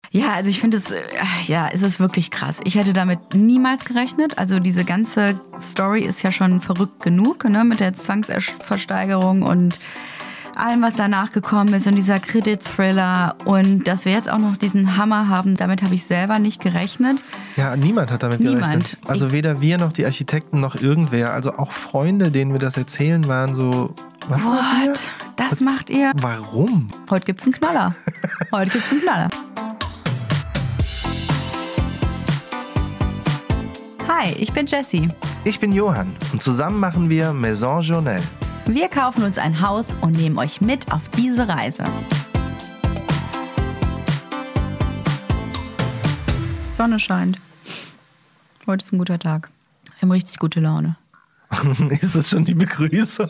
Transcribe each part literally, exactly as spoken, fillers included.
Ja, also ich finde es, ja, es ist wirklich krass. Ich hätte damit niemals gerechnet. Also diese ganze Story ist ja schon verrückt genug, ne, mit der Zwangsversteigerung und allem, was danach gekommen ist und dieser Kredit-Thriller und dass wir jetzt auch noch diesen Hammer haben, damit habe ich selber nicht gerechnet. Ja, niemand hat damit Niemand. gerechnet. Also weder wir noch die Architekten noch irgendwer. Also auch Freunde, denen wir das erzählen, waren so, was macht ihr? What? Das macht ihr? Warum? Heute gibt's einen Knaller. Heute gibt's einen Knaller. Hi, ich bin Jessie. Ich bin Johann und zusammen machen wir Maison Journal. Wir kaufen uns ein Haus und nehmen euch mit auf diese Reise. Sonne scheint. Heute ist ein guter Tag. Wir haben richtig gute Laune. Ist das schon die Begrüßung?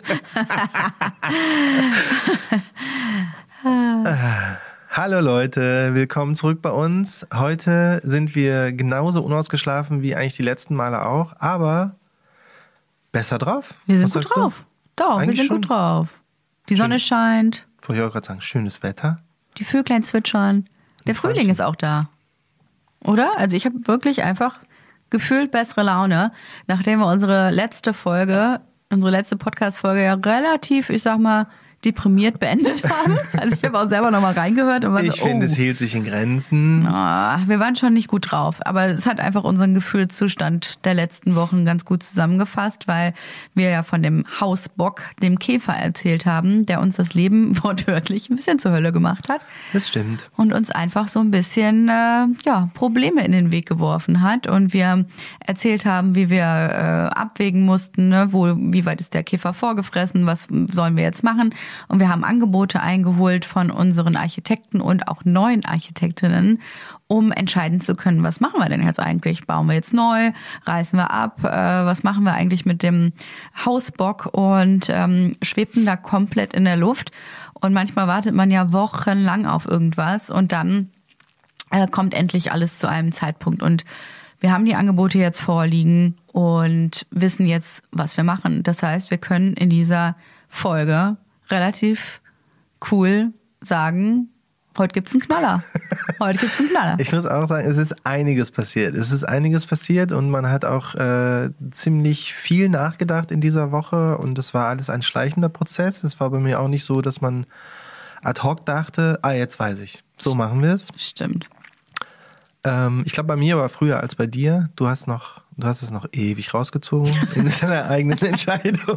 Hallo Leute, willkommen zurück bei uns. Heute sind wir genauso unausgeschlafen wie eigentlich die letzten Male auch, aber besser drauf. Wir sind Was gut sagst du? drauf. Doch, Eigentlich wir sind schon. gut drauf. Die Sonne scheint, Wollte ich auch gerade sagen, schönes Wetter. die Vöglein zwitschern. Der Frühling ist auch da. Oder? Also ich habe wirklich einfach gefühlt bessere Laune, nachdem wir unsere letzte Folge, unsere letzte Podcast-Folge ja relativ, ich sag mal, deprimiert beendet haben. Also ich habe auch selber nochmal reingehört und war Ich so, finde, oh. es hielt sich in Grenzen. Ah, wir waren schon nicht gut drauf, aber es hat einfach unseren Gefühlszustand der letzten Wochen ganz gut zusammengefasst, weil wir ja von dem Hausbock, dem Käfer erzählt haben, der uns das Leben wortwörtlich ein bisschen zur Hölle gemacht hat Das stimmt. und uns einfach so ein bisschen äh, ja, Probleme in den Weg geworfen hat und wir erzählt haben, wie wir äh, abwägen mussten, ne, wo, wie weit ist der Käfer vorgefressen, was sollen wir jetzt machen. Und wir haben Angebote eingeholt von unseren Architekten und auch neuen Architektinnen, um entscheiden zu können, was machen wir denn jetzt eigentlich? Bauen wir jetzt neu? Reißen wir ab? Äh, was machen wir eigentlich mit dem Hausbock? Und ähm, schwebten da komplett in der Luft. Und manchmal wartet man ja wochenlang auf irgendwas und dann äh, kommt endlich alles zu einem Zeitpunkt. Und wir haben die Angebote jetzt vorliegen und wissen jetzt, was wir machen. Das heißt, wir können in dieser Folge relativ cool sagen, heute gibt's einen Knaller. Heute gibt's einen Knaller. Ich muss auch sagen, es ist einiges passiert. Es ist einiges passiert und man hat auch äh, ziemlich viel nachgedacht in dieser Woche und es war alles ein schleichender Prozess. Es war bei mir auch nicht so, dass man ad hoc dachte, ah, jetzt weiß ich, so machen wir es. Stimmt. Ähm, ich glaube, bei mir war früher als bei dir. Du hast noch, du hast es noch ewig rausgezogen in deiner eigenen Entscheidung.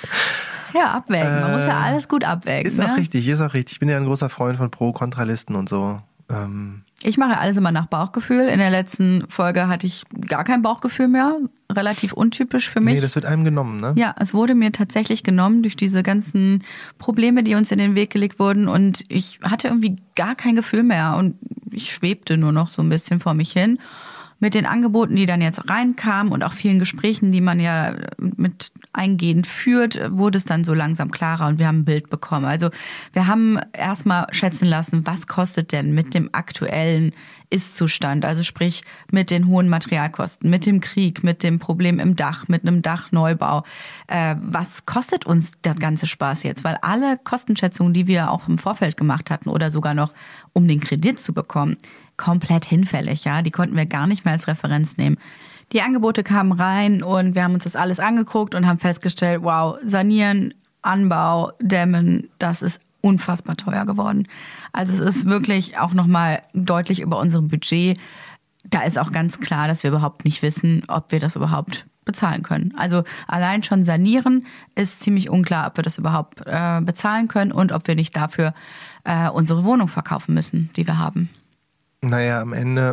Ja, abwägen. Man Äh, muss ja alles gut abwägen. Ist ne? auch richtig, ist auch richtig. Ich bin ja ein großer Freund von Pro-Kontralisten und so. Ähm, Ich mache alles immer nach Bauchgefühl. In der letzten Folge hatte ich gar kein Bauchgefühl mehr. Relativ untypisch für mich. nee, das wird einem genommen, ne? Ja, es wurde mir tatsächlich genommen durch diese ganzen Probleme, die uns in den Weg gelegt wurden. Und ich hatte irgendwie gar kein Gefühl mehr. Und ich schwebte nur noch so ein bisschen vor mich hin. Mit den Angeboten, die dann jetzt reinkamen und auch vielen Gesprächen, die man ja mit eingehend führt, wurde es dann so langsam klarer und wir haben ein Bild bekommen. Also wir haben erstmal schätzen lassen, was kostet denn mit dem aktuellen Ist-Zustand, also sprich mit den hohen Materialkosten, mit dem Krieg, mit dem Problem im Dach, mit einem Dachneubau. Äh, was kostet uns der ganze Spaß jetzt? Weil alle Kostenschätzungen, die wir auch im Vorfeld gemacht hatten oder sogar noch, um den Kredit zu bekommen, komplett hinfällig, ja. Die konnten wir gar nicht mehr als Referenz nehmen. Die Angebote kamen rein und wir haben uns das alles angeguckt und haben festgestellt, wow, sanieren, Anbau, Dämmen, das ist unfassbar teuer geworden. Also es ist wirklich auch nochmal deutlich über unserem Budget. Da ist auch ganz klar, dass wir überhaupt nicht wissen, ob wir das überhaupt bezahlen können. Also allein schon sanieren ist ziemlich unklar, ob wir das überhaupt äh, bezahlen können und ob wir nicht dafür äh, unsere Wohnung verkaufen müssen, die wir haben. Naja, am Ende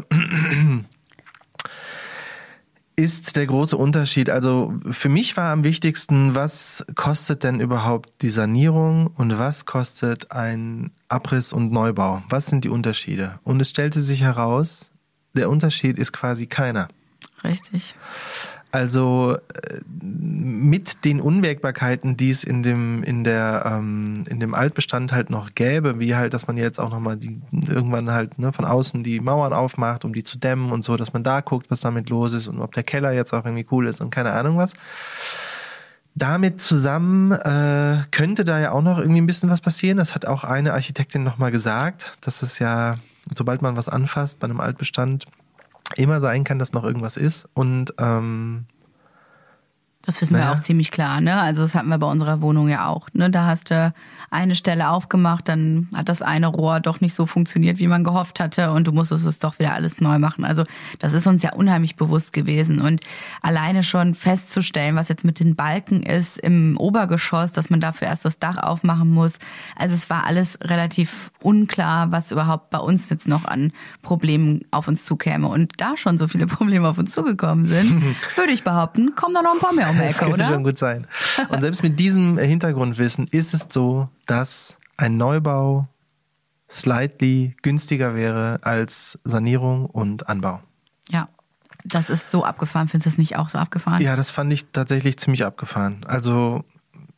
ist der große Unterschied, also für mich war am wichtigsten, was kostet denn überhaupt die Sanierung und was kostet ein Abriss und Neubau? Was sind die Unterschiede? Und es stellte sich heraus, der Unterschied ist quasi keiner. Richtig. Also äh, mit den Unwägbarkeiten, die es in dem in der ähm, in dem Altbestand halt noch gäbe, wie halt, dass man jetzt auch nochmal die irgendwann halt ne, von außen die Mauern aufmacht, um die zu dämmen und so, dass man da guckt, was damit los ist und ob der Keller jetzt auch irgendwie cool ist und keine Ahnung was. Damit zusammen äh, könnte da ja auch noch irgendwie ein bisschen was passieren. Das hat auch eine Architektin nochmal gesagt, dass es ja, sobald man was anfasst bei einem Altbestand, immer sein kann, dass noch irgendwas ist. Und ähm, das wissen naja. wir auch ziemlich klar, ne? Also das hatten wir bei unserer Wohnung ja auch, ne? Da hast du eine Stelle aufgemacht, dann hat das eine Rohr doch nicht so funktioniert, wie man gehofft hatte und du musstest es doch wieder alles neu machen. Also das ist uns ja unheimlich bewusst gewesen und alleine schon festzustellen, was jetzt mit den Balken ist im Obergeschoss, dass man dafür erst das Dach aufmachen muss. Also es war alles relativ unklar, was überhaupt bei uns jetzt noch an Problemen auf uns zukäme. Und da schon so viele Probleme auf uns zugekommen sind, würde ich behaupten, kommen da noch ein paar mehr. Das könnte oder? schon gut sein. Und selbst mit diesem Hintergrundwissen ist es so, dass ein Neubau slightly günstiger wäre als Sanierung und Anbau. Ja, das ist so abgefahren. Findest du das nicht auch so abgefahren? Ja, das fand ich tatsächlich ziemlich abgefahren. Also,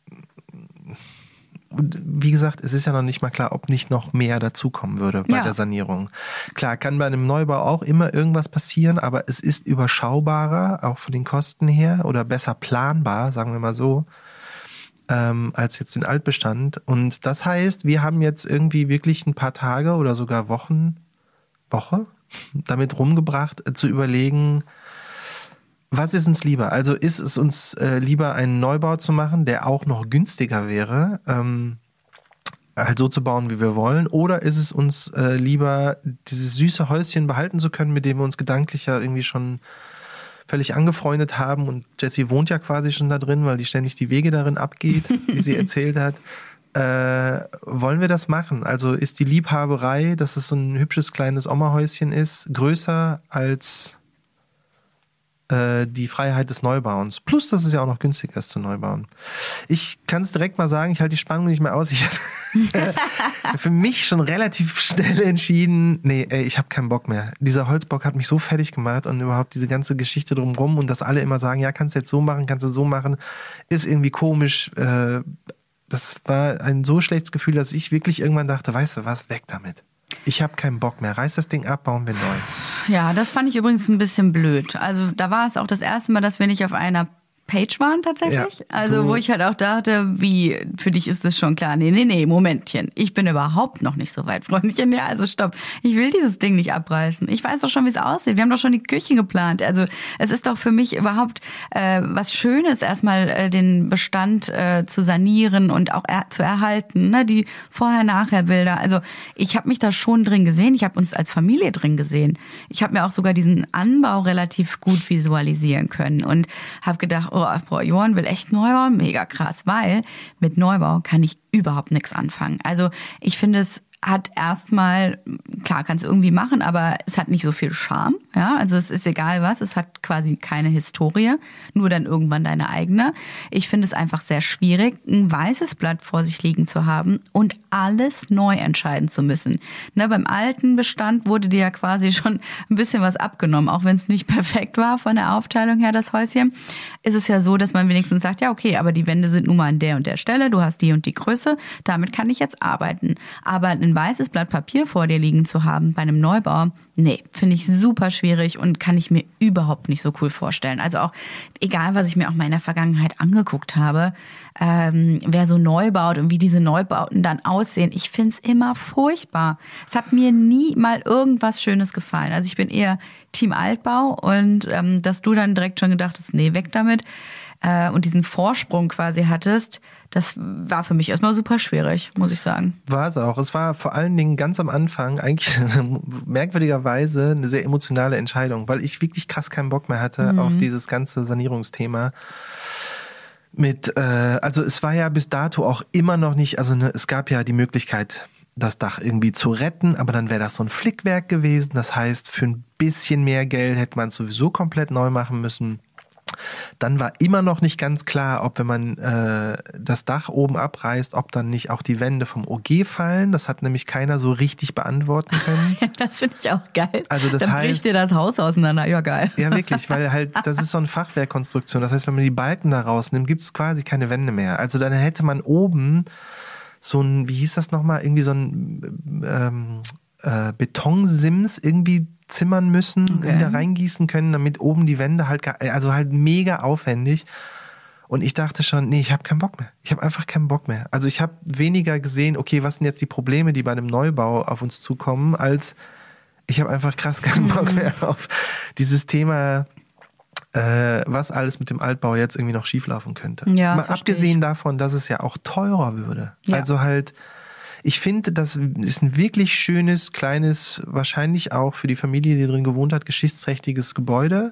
wie gesagt, es ist ja noch nicht mal klar, ob nicht noch mehr dazukommen würde bei ja. der Sanierung. Klar, kann bei einem Neubau auch immer irgendwas passieren, aber es ist überschaubarer, auch von den Kosten her, oder besser planbar, sagen wir mal so, ähm, als jetzt den Altbestand. Und das heißt, wir haben jetzt irgendwie wirklich ein paar Tage oder sogar Wochen, Woche, damit rumgebracht, äh, zu überlegen, was ist uns lieber? Also ist es uns äh, lieber, einen Neubau zu machen, der auch noch günstiger wäre, ähm, halt so zu bauen, wie wir wollen, oder ist es uns äh, lieber, dieses süße Häuschen behalten zu können, mit dem wir uns gedanklich ja irgendwie schon völlig angefreundet haben und Jessie wohnt ja quasi schon da drin, weil die ständig die Wege darin abgeht, wie sie erzählt hat. Äh, wollen wir das machen? Also ist die Liebhaberei, dass es so ein hübsches kleines Oma-Häuschen ist, größer als die Freiheit des Neubauens. Plus, dass es ja auch noch günstiger ist zu Neubauen. Ich kann es direkt mal sagen, ich halte die Spannung nicht mehr aus. Ich habe für mich schon relativ schnell entschieden, nee, ey, ich habe keinen Bock mehr. Dieser Holzbock hat mich so fertig gemacht und überhaupt diese ganze Geschichte drumherum und dass alle immer sagen, ja, kannst du jetzt so machen, kannst du so machen, ist irgendwie komisch. Das war ein so schlechtes Gefühl, dass ich wirklich irgendwann dachte, weißt du was, weg damit. Ich habe keinen Bock mehr. Reiß das Ding ab, bauen wir neu. Ja, das fand ich übrigens ein bisschen blöd. Also da war es auch das erste Mal, dass wir nicht auf einer Page waren tatsächlich. Ja, also wo ich halt auch dachte, wie, für dich ist es schon klar. Nee, nee, nee, Momentchen. Ich bin überhaupt noch nicht so weit, Freundchen. Ja, also stopp. Ich will dieses Ding nicht abreißen. Ich weiß doch schon, wie es aussieht. Wir haben doch schon die Küche geplant. Also es ist doch für mich überhaupt äh, was Schönes, erstmal äh, den Bestand äh, zu sanieren und auch er, zu erhalten. Ne? Die Vorher-Nachher-Bilder. Also ich habe mich da schon drin gesehen. Ich habe uns als Familie drin gesehen. Ich habe mir auch sogar diesen Anbau relativ gut visualisieren können und habe gedacht, oh, boah, Johann will echt Neubau, mega krass, weil mit Neubau kann ich überhaupt nichts anfangen. Also ich finde, es hat erstmal, klar, kannst du irgendwie machen, aber es hat nicht so viel Charme. Ja, also es ist egal was, es hat quasi keine Historie, nur dann irgendwann deine eigene. Ich finde es einfach sehr schwierig, ein weißes Blatt vor sich liegen zu haben und alles neu entscheiden zu müssen. Ne, beim alten Bestand wurde dir ja quasi schon ein bisschen was abgenommen, auch wenn es nicht perfekt war von der Aufteilung her, das Häuschen. Ist es ja so, dass man wenigstens sagt, ja okay, aber die Wände sind nun mal an der und der Stelle, du hast die und die Größe, damit kann ich jetzt arbeiten. Aber ein weißes Blatt Papier vor dir liegen zu haben bei einem Neubau, nee, finde ich super schwierig und kann ich mir überhaupt nicht so cool vorstellen. Also auch, egal was ich mir auch mal in der Vergangenheit angeguckt habe, ähm, wer so neu baut und wie diese Neubauten dann aussehen, ich finde es immer furchtbar. Es hat mir nie mal irgendwas Schönes gefallen. Also ich bin eher Team Altbau und ähm, dass du dann direkt schon gedacht hast, nee, weg damit äh, und diesen Vorsprung quasi hattest, das war für mich erstmal super schwierig, muss ich sagen. War es auch. Es war vor allen Dingen ganz am Anfang eigentlich merkwürdigerweise eine sehr emotionale Entscheidung, weil ich wirklich krass keinen Bock mehr hatte mhm. auf dieses ganze Sanierungsthema. Mit, äh, also es war ja bis dato auch immer noch nicht, also ne, es gab ja die Möglichkeit, das Dach irgendwie zu retten, aber dann wäre das so ein Flickwerk gewesen. Das heißt, für ein bisschen mehr Geld hätte man es sowieso komplett neu machen müssen. Dann war immer noch nicht ganz klar, ob wenn man äh, das Dach oben abreißt, ob dann nicht auch die Wände vom O G fallen. Das hat nämlich keiner so richtig beantworten können. Das finde ich auch geil. Also das dann heißt, bricht dir das Haus auseinander. Ja, geil. Ja, wirklich, weil halt, das ist so eine Fachwerkkonstruktion. Das heißt, wenn man die Balken da rausnimmt, gibt es quasi keine Wände mehr. Also dann hätte man oben so ein, wie hieß das nochmal, irgendwie so ein ähm, äh, Betonsims irgendwie zimmern müssen, okay. da reingießen können, damit oben die Wände halt, also halt mega aufwendig. Und ich dachte schon, nee, ich habe keinen Bock mehr. Ich habe einfach keinen Bock mehr. Also ich habe weniger gesehen, okay, was sind jetzt die Probleme, die bei einem Neubau auf uns zukommen, als ich habe einfach krass keinen Bock mehr auf dieses Thema, äh, was alles mit dem Altbau jetzt irgendwie noch schieflaufen könnte. Ja, mal abgesehen davon, dass es ja auch teurer würde. Ja. Also halt, ich finde, das ist ein wirklich schönes, kleines, wahrscheinlich auch für die Familie, die drin gewohnt hat, geschichtsträchtiges Gebäude.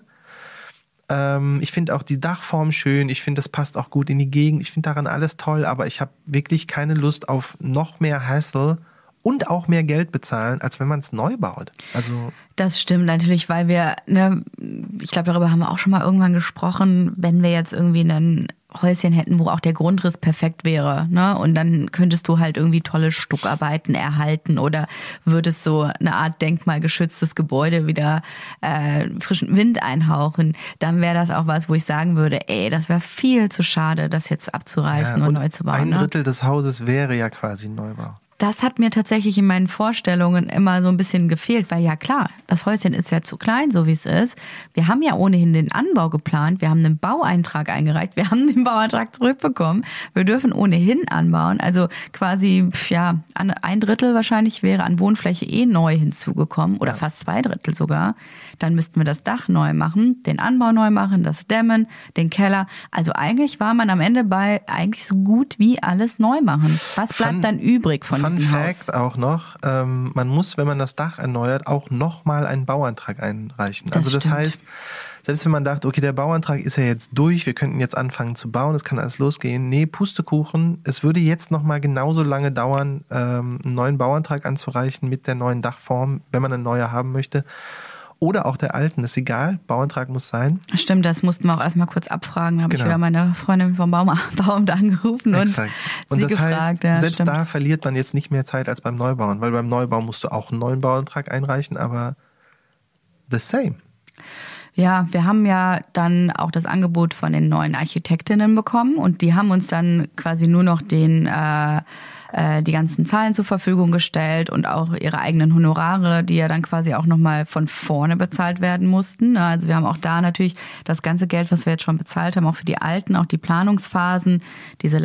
Ähm, ich finde auch die Dachform schön, ich finde, das passt auch gut in die Gegend, ich finde daran alles toll, aber ich habe wirklich keine Lust auf noch mehr Hassle und auch mehr Geld bezahlen, als wenn man es neu baut. Also das stimmt natürlich, weil wir, ne, ich glaube, darüber haben wir auch schon mal irgendwann gesprochen, wenn wir jetzt irgendwie einen Häuschen hätten, wo auch der Grundriss perfekt wäre, ne? Und dann könntest du halt irgendwie tolle Stuckarbeiten erhalten oder würdest so eine Art denkmalgeschütztes Gebäude wieder äh, frischen Wind einhauchen. Dann wäre das auch was, wo ich sagen würde, ey, das wäre viel zu schade, das jetzt abzureißen ja, und, und neu zu bauen. Ein ne? Drittel des Hauses wäre ja quasi ein Neubau. Das hat mir tatsächlich in meinen Vorstellungen immer so ein bisschen gefehlt, weil ja klar, das Häuschen ist ja zu klein, so wie es ist. Wir haben ja ohnehin den Anbau geplant, wir haben einen Baueintrag eingereicht, wir haben den Baueintrag zurückbekommen. Wir dürfen ohnehin anbauen, also quasi ja ein Drittel wahrscheinlich wäre an Wohnfläche eh neu hinzugekommen oder ja. fast zwei Drittel sogar. Dann müssten wir das Dach neu machen, den Anbau neu machen, das Dämmen, den Keller. Also eigentlich war man am Ende bei eigentlich so gut wie alles neu machen. Was bleibt Fun, dann übrig von Fun Fact auch noch, ähm, man muss, wenn man das Dach erneuert, auch nochmal einen Bauantrag einreichen. Das also das stimmt. heißt, selbst wenn man dachte, okay, der Bauantrag ist ja jetzt durch, wir könnten jetzt anfangen zu bauen, es kann alles losgehen. Nee, Pustekuchen, es würde jetzt nochmal genauso lange dauern, ähm, einen neuen Bauantrag anzureichen mit der neuen Dachform, wenn man eine neue haben möchte. Oder auch der alten, ist egal, Bauantrag muss sein. Stimmt, das mussten wir auch erstmal kurz abfragen. Da habe genau. ich wieder meine Freundin vom Baum, Bauamt angerufen Exakt. und, und sie das gefragt. Heißt, ja, selbst stimmt. da verliert man jetzt nicht mehr Zeit als beim Neubauen, weil beim Neubau musst du auch einen neuen Bauantrag einreichen, aber the same. Ja, wir haben ja dann auch das Angebot von den neuen Architektinnen bekommen und die haben uns dann quasi nur noch den äh, äh, die ganzen Zahlen zur Verfügung gestellt und auch ihre eigenen Honorare, die ja dann quasi auch nochmal von vorne bezahlt werden mussten. Also wir haben auch da natürlich das ganze Geld, was wir jetzt schon bezahlt haben, auch für die Alten, auch die Planungsphasen, diese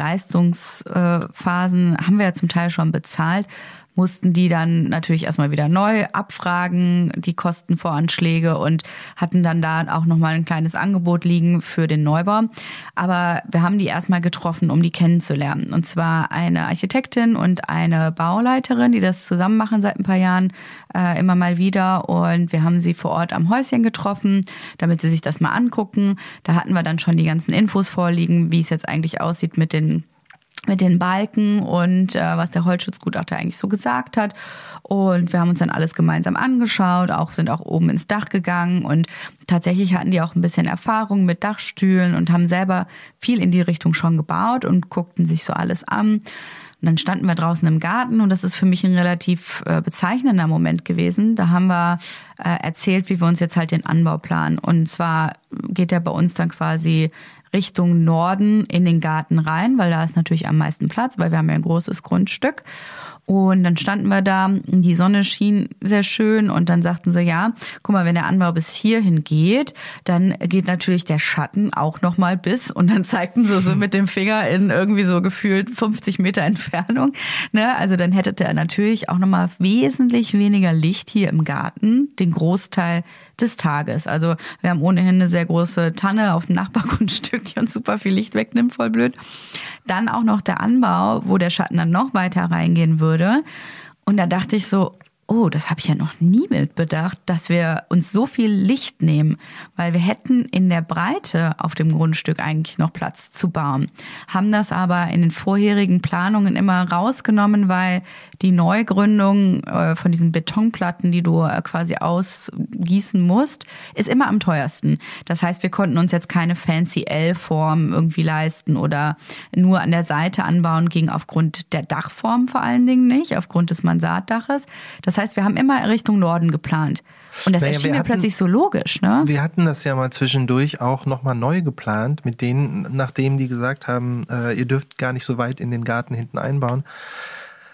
Leistungsphasen haben wir ja zum Teil schon bezahlt. Mussten die dann natürlich erstmal wieder neu abfragen, die Kostenvoranschläge und hatten dann da auch nochmal ein kleines Angebot liegen für den Neubau. Aber wir haben die erstmal getroffen, um die kennenzulernen. Und zwar eine Architektin und eine Bauleiterin, die das zusammen machen seit ein paar Jahren äh, immer mal wieder. Und wir haben sie vor Ort am Häuschen getroffen, damit sie sich das mal angucken. Da hatten wir dann schon die ganzen Infos vorliegen, wie es jetzt eigentlich aussieht mit den mit den Balken und äh, was der Holzschutzgutachter eigentlich so gesagt hat. Und wir haben uns dann alles gemeinsam angeschaut, auch sind auch oben ins Dach gegangen und tatsächlich hatten die auch ein bisschen Erfahrung mit Dachstühlen und haben selber viel in die Richtung schon gebaut und guckten sich so alles an. Und dann standen wir draußen im Garten und das ist für mich ein relativ äh, bezeichnender Moment gewesen. Da haben wir äh, erzählt, wie wir uns jetzt halt den Anbau planen. Und zwar geht der bei uns dann quasi Richtung Norden in den Garten rein, weil da ist natürlich am meisten Platz, weil wir haben ja ein großes Grundstück. Und dann standen wir da, die Sonne schien sehr schön und dann sagten sie, ja, guck mal, wenn der Anbau bis hierhin geht, dann geht natürlich der Schatten auch nochmal bis und dann zeigten sie so mit dem Finger in irgendwie so gefühlt fünfzig Meter Entfernung. Ne? Also dann hätte er natürlich auch nochmal wesentlich weniger Licht hier im Garten, den Großteil des Tages. Also wir haben ohnehin eine sehr große Tanne auf dem Nachbargrundstück, die uns super viel Licht wegnimmt, voll blöd. Dann auch noch der Anbau, wo der Schatten dann noch weiter reingehen würde. Und da dachte ich so, oh, das habe ich ja noch nie mit bedacht, dass wir uns so viel Licht nehmen, weil wir hätten in der Breite auf dem Grundstück eigentlich noch Platz zu bauen. Haben das aber in den vorherigen Planungen immer rausgenommen, weil die Neugründung äh, von diesen Betonplatten, die du äh, quasi ausgießen musst, ist immer am teuersten. Das heißt, wir konnten uns jetzt keine fancy L-Form irgendwie leisten oder nur an der Seite anbauen, ging aufgrund der Dachform vor allen Dingen nicht, aufgrund des Mansarddaches. Das heißt, wir haben immer Richtung Norden geplant. Und das naja, erschien mir hatten, plötzlich so logisch, ne? Wir hatten das ja mal zwischendurch auch nochmal neu geplant, mit denen, nachdem die gesagt haben, äh, ihr dürft gar nicht so weit in den Garten hinten einbauen,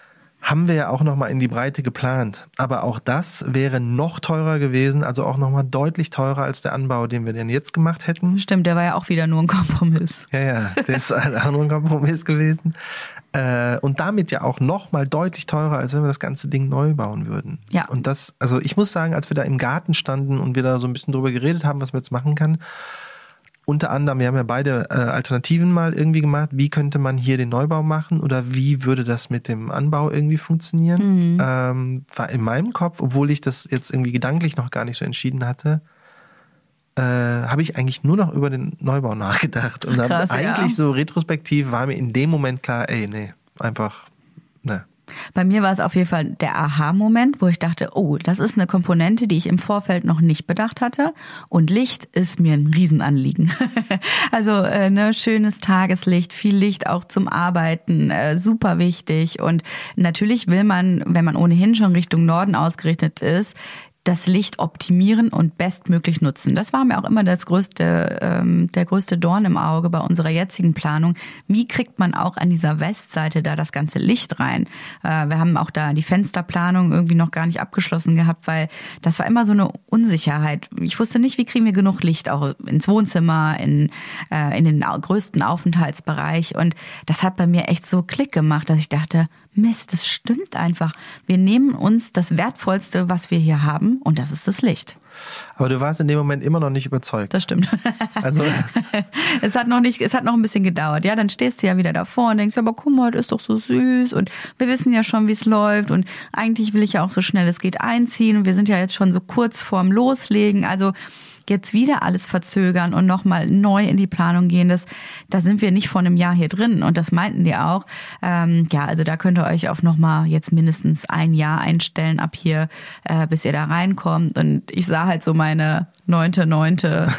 haben wir ja auch nochmal in die Breite geplant. Aber auch das wäre noch teurer gewesen, also auch nochmal deutlich teurer als der Anbau, den wir denn jetzt gemacht hätten. Stimmt, der war ja auch wieder nur ein Kompromiss. Ja, ja, der ist auch nur ein Kompromiss gewesen. Äh, und damit ja auch nochmal deutlich teurer, als wenn wir das ganze Ding neu bauen würden. Ja. Und das, also ich muss sagen, als wir da im Garten standen und wir da so ein bisschen drüber geredet haben, was man jetzt machen kann, unter anderem, wir haben ja beide äh, Alternativen mal irgendwie gemacht. Wie könnte man hier den Neubau machen oder wie würde das mit dem Anbau irgendwie funktionieren? Mhm. Ähm, war in meinem Kopf, obwohl ich das jetzt irgendwie gedanklich noch gar nicht so entschieden hatte, äh, habe ich eigentlich nur noch über den Neubau nachgedacht. Und Krass, dann eigentlich ja. so retrospektiv war mir in dem Moment klar, ey, nee, einfach, ne. Bei mir war es auf jeden Fall der Aha-Moment, wo ich dachte, oh, das ist eine Komponente, die ich im Vorfeld noch nicht bedacht hatte. Und Licht ist mir ein Riesenanliegen. Also äh, ne, schönes Tageslicht, viel Licht auch zum Arbeiten, äh, super wichtig. Und natürlich will man, wenn man ohnehin schon Richtung Norden ausgerichtet ist, das Licht optimieren und bestmöglich nutzen. Das war mir auch immer das größte, ähm, der größte Dorn im Auge bei unserer jetzigen Planung. Wie kriegt man auch an dieser Westseite da das ganze Licht rein? Äh, wir haben auch da die Fensterplanung irgendwie noch gar nicht abgeschlossen gehabt, weil das war immer so eine Unsicherheit. Ich wusste nicht, wie kriegen wir genug Licht auch ins Wohnzimmer, in, äh, in den größten Aufenthaltsbereich. Und das hat bei mir echt so Klick gemacht, dass ich dachte, Mist, das stimmt einfach. Wir nehmen uns das Wertvollste, was wir hier haben, und das ist das Licht. Aber du warst in dem Moment immer noch nicht überzeugt. Das stimmt. Also es hat noch nicht, es hat noch ein bisschen gedauert. Ja, dann stehst du ja wieder davor und denkst, aber guck mal, das ist doch so süß und wir wissen ja schon, wie es läuft und eigentlich will ich ja auch so schnell es geht einziehen und wir sind ja jetzt schon so kurz vorm Loslegen. Also jetzt wieder alles verzögern und nochmal neu in die Planung gehen, das, da sind wir nicht vor einem Jahr hier drin und das meinten die auch. Ähm, ja, also da könnt ihr euch auf nochmal jetzt mindestens ein Jahr einstellen ab hier, äh, bis ihr da reinkommt. Und ich sah halt so meine neunte, neunte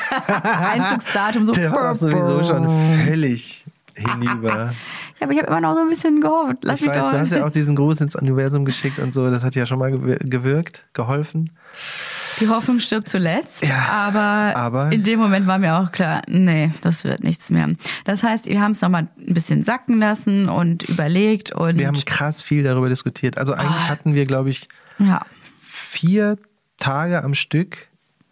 Einzugsdatum so. Der war sowieso schon völlig hinüber. Ja, aber ich habe immer noch so ein bisschen gehofft. Lass ich mich weiß, doch du hast ja auch diesen Gruß ins Universum geschickt und so, das hat ja schon mal gewirkt, geholfen. Die Hoffnung stirbt zuletzt, ja, aber, aber in dem Moment war mir auch klar, nee, das wird nichts mehr. Das heißt, wir haben es nochmal ein bisschen sacken lassen und überlegt. Und wir haben krass viel darüber diskutiert. Also eigentlich oh. hatten wir, glaube ich, ja. vier Tage am Stück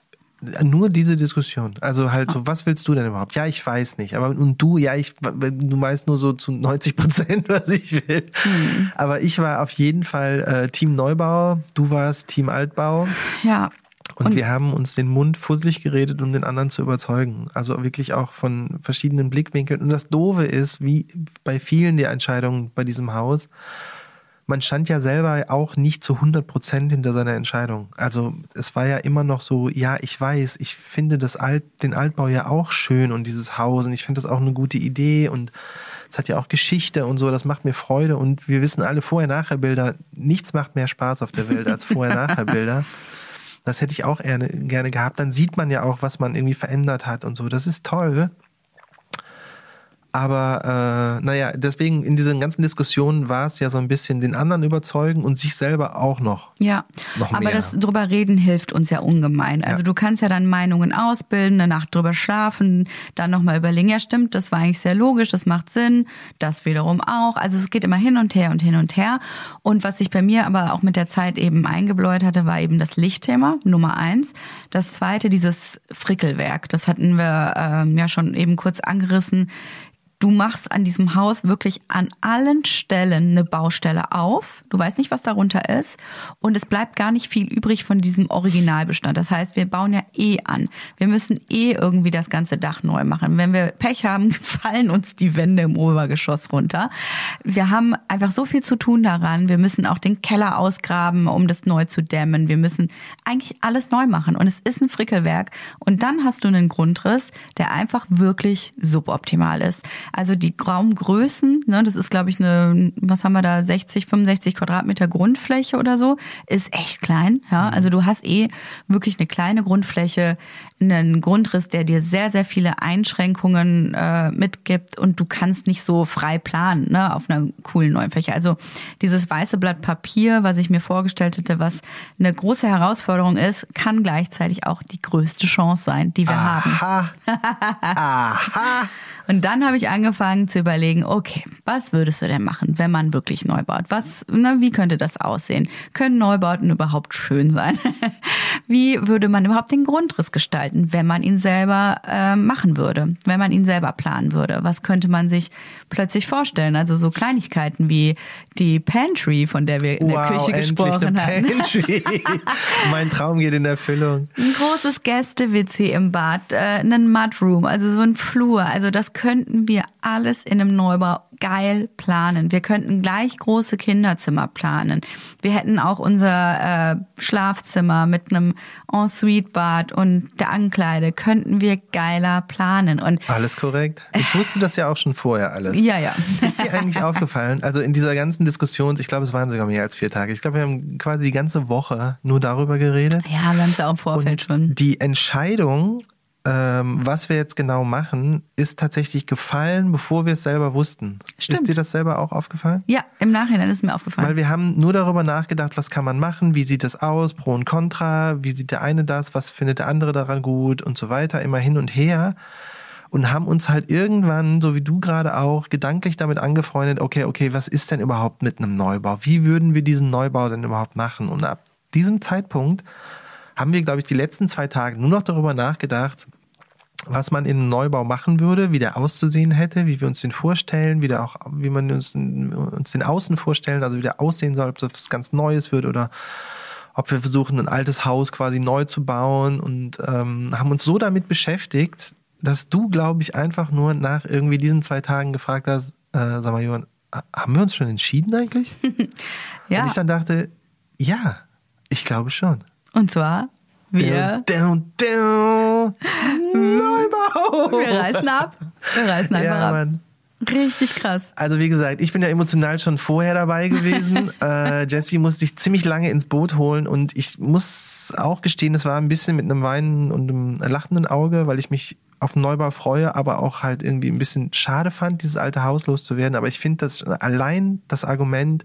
nur diese Diskussion. Also halt so, was willst du denn überhaupt? Ja, ich weiß nicht. Aber und du, ja, ich, du weißt nur so zu neunzig Prozent, was ich will. Hm. Aber ich war auf jeden Fall äh, Team Neubau, du warst Team Altbau. Ja. Und, und wir haben uns den Mund fusselig geredet, um den anderen zu überzeugen. Also wirklich auch von verschiedenen Blickwinkeln. Und das Doofe ist, wie bei vielen der Entscheidungen bei diesem Haus, man stand ja selber auch nicht zu hundert Prozent hinter seiner Entscheidung. Also es war ja immer noch so, ja, ich weiß, ich finde das Alt, den Altbau ja auch schön und dieses Haus und ich finde das auch eine gute Idee und es hat ja auch Geschichte und so, das macht mir Freude und wir wissen alle Vorher-Nachher-Bilder, nichts macht mehr Spaß auf der Welt als Vorher-Nachher-Bilder. Das hätte ich auch gerne, gerne gehabt. Dann sieht man ja auch, was man irgendwie verändert hat und so. Das ist toll. Aber äh, naja, deswegen in diesen ganzen Diskussionen war es ja so ein bisschen den anderen überzeugen und sich selber auch noch. Ja, noch aber mehr. das drüber reden hilft uns ja ungemein. Also ja. Du kannst ja dann Meinungen ausbilden, eine Nacht drüber schlafen, dann nochmal überlegen, ja stimmt, das war eigentlich sehr logisch, das macht Sinn, das wiederum auch. Also es geht immer hin und her und hin und her. Und was sich bei mir aber auch mit der Zeit eben eingebläut hatte, war eben das Lichtthema, Nummer eins. Das zweite, dieses Frickelwerk, das hatten wir ähm, ja schon eben kurz angerissen. Du machst an diesem Haus wirklich an allen Stellen eine Baustelle auf. Du weißt nicht, was darunter ist. Und es bleibt gar nicht viel übrig von diesem Originalbestand. Das heißt, wir bauen ja eh an. Wir müssen eh irgendwie das ganze Dach neu machen. Wenn wir Pech haben, fallen uns die Wände im Obergeschoss runter. Wir haben einfach so viel zu tun daran. Wir müssen auch den Keller ausgraben, um das neu zu dämmen. Wir müssen eigentlich alles neu machen. Und es ist ein Frickelwerk. Und dann hast du einen Grundriss, der einfach wirklich suboptimal ist. Also die Raumgrößen, ne, das ist, glaube ich, eine, was haben wir da, sechzig, fünfundsechzig Quadratmeter Grundfläche oder so, ist echt klein. Ja, also du hast eh wirklich eine kleine Grundfläche, einen Grundriss, der dir sehr, sehr viele Einschränkungen äh, mitgibt und du kannst nicht so frei planen, ne, auf einer coolen neuen Fläche. Also dieses weiße Blatt Papier, was ich mir vorgestellt hätte, was eine große Herausforderung ist, kann gleichzeitig auch die größte Chance sein, die wir Aha. haben. Aha. Und dann habe ich angefangen, angefangen zu überlegen, okay, was würdest du denn machen, wenn man wirklich neu baut? Was, na, wie könnte das aussehen? Können Neubauten überhaupt schön sein? Wie würde man überhaupt den Grundriss gestalten, wenn man ihn selber äh, machen würde, wenn man ihn selber planen würde? Was könnte man sich plötzlich vorstellen? Also so Kleinigkeiten wie die Pantry, von der wir in wow, der Küche gesprochen haben. Pantry. Mein Traum geht in Erfüllung. Ein großes Gäste-W C im Bad, äh, einen Mudroom, also so ein Flur. Also das könnten wir alles in einem Neubau geil planen. Wir könnten gleich große Kinderzimmer planen. Wir hätten auch unser äh, Schlafzimmer mit einem Ensuite-Bad und der Ankleide könnten wir geiler planen. Und alles korrekt. Ich wusste das ja auch schon vorher alles. Ja, ja. Ist dir eigentlich aufgefallen, also in dieser ganzen Diskussion, ich glaube, es waren sogar mehr als vier Tage. Ich glaube, wir haben quasi die ganze Woche nur darüber geredet. Ja, wir haben es ja auch im Vorfeld und schon. Die Entscheidung, ähm, was wir jetzt genau machen, ist tatsächlich gefallen, bevor wir es selber wussten. Stimmt. Ist dir das selber auch aufgefallen? Ja, im Nachhinein ist mir aufgefallen. Weil wir haben nur darüber nachgedacht, was kann man machen, wie sieht das aus, Pro und Contra, wie sieht der eine das, was findet der andere daran gut und so weiter, immer hin und her. Und haben uns halt irgendwann, so wie du gerade auch, gedanklich damit angefreundet, okay, okay, was ist denn überhaupt mit einem Neubau? Wie würden wir diesen Neubau denn überhaupt machen? Und ab diesem Zeitpunkt haben wir, glaube ich, die letzten zwei Tage nur noch darüber nachgedacht, was man in einem Neubau machen würde, wie der auszusehen hätte, wie wir uns den vorstellen, wie der auch, wie man uns, uns den Außen vorstellen, also wie der aussehen soll, ob das was ganz Neues wird oder ob wir versuchen, ein altes Haus quasi neu zu bauen und ähm, haben uns so damit beschäftigt, dass du, glaube ich, einfach nur nach irgendwie diesen zwei Tagen gefragt hast, äh, sag mal, Johann, haben wir uns schon entschieden eigentlich? Ja. Und ich dann dachte, ja, ich glaube schon. Und zwar, wir... Down, down, down. Neubau! Wir reißen ab. Wir reißen einfach ja, ab. Mann. Richtig krass. Also wie gesagt, ich bin ja emotional schon vorher dabei gewesen. äh, Jessie musste sich ziemlich lange ins Boot holen und ich muss auch gestehen, es war ein bisschen mit einem weinenden und einem lachenden Auge, weil ich mich auf den Neubau freue, aber auch halt irgendwie ein bisschen schade fand, dieses alte Haus loszuwerden. Aber ich finde, dass allein das Argument,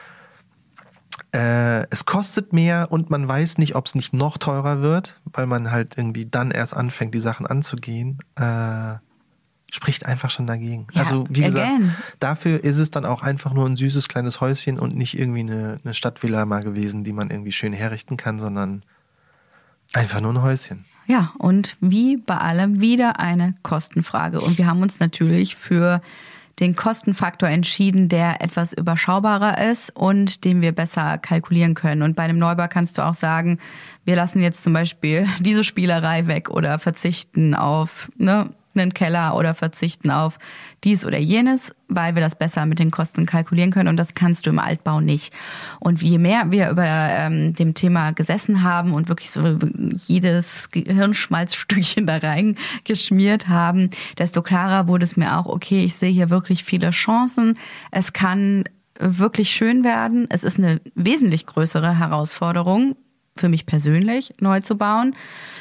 äh, es kostet mehr und man weiß nicht, ob es nicht noch teurer wird, weil man halt irgendwie dann erst anfängt, die Sachen anzugehen, äh, spricht einfach schon dagegen. Ja, also wie gesagt, again. dafür ist es dann auch einfach nur ein süßes kleines Häuschen und nicht irgendwie eine, eine Stadtvilla mal gewesen, die man irgendwie schön herrichten kann, sondern einfach nur ein Häuschen. Ja, und wie bei allem wieder eine Kostenfrage. Und wir haben uns natürlich für den Kostenfaktor entschieden, der etwas überschaubarer ist und den wir besser kalkulieren können. Und bei einem Neubau kannst du auch sagen, wir lassen jetzt zum Beispiel diese Spielerei weg oder verzichten auf, ne, einen Keller oder verzichten auf dies oder jenes, weil wir das besser mit den Kosten kalkulieren können und das kannst du im Altbau nicht. Und je mehr wir über ähm, dem Thema gesessen haben und wirklich so jedes Hirnschmalzstückchen da rein geschmiert haben, desto klarer wurde es mir auch, okay, ich sehe hier wirklich viele Chancen. Es kann wirklich schön werden. Es ist eine wesentlich größere Herausforderung für mich persönlich, neu zu bauen.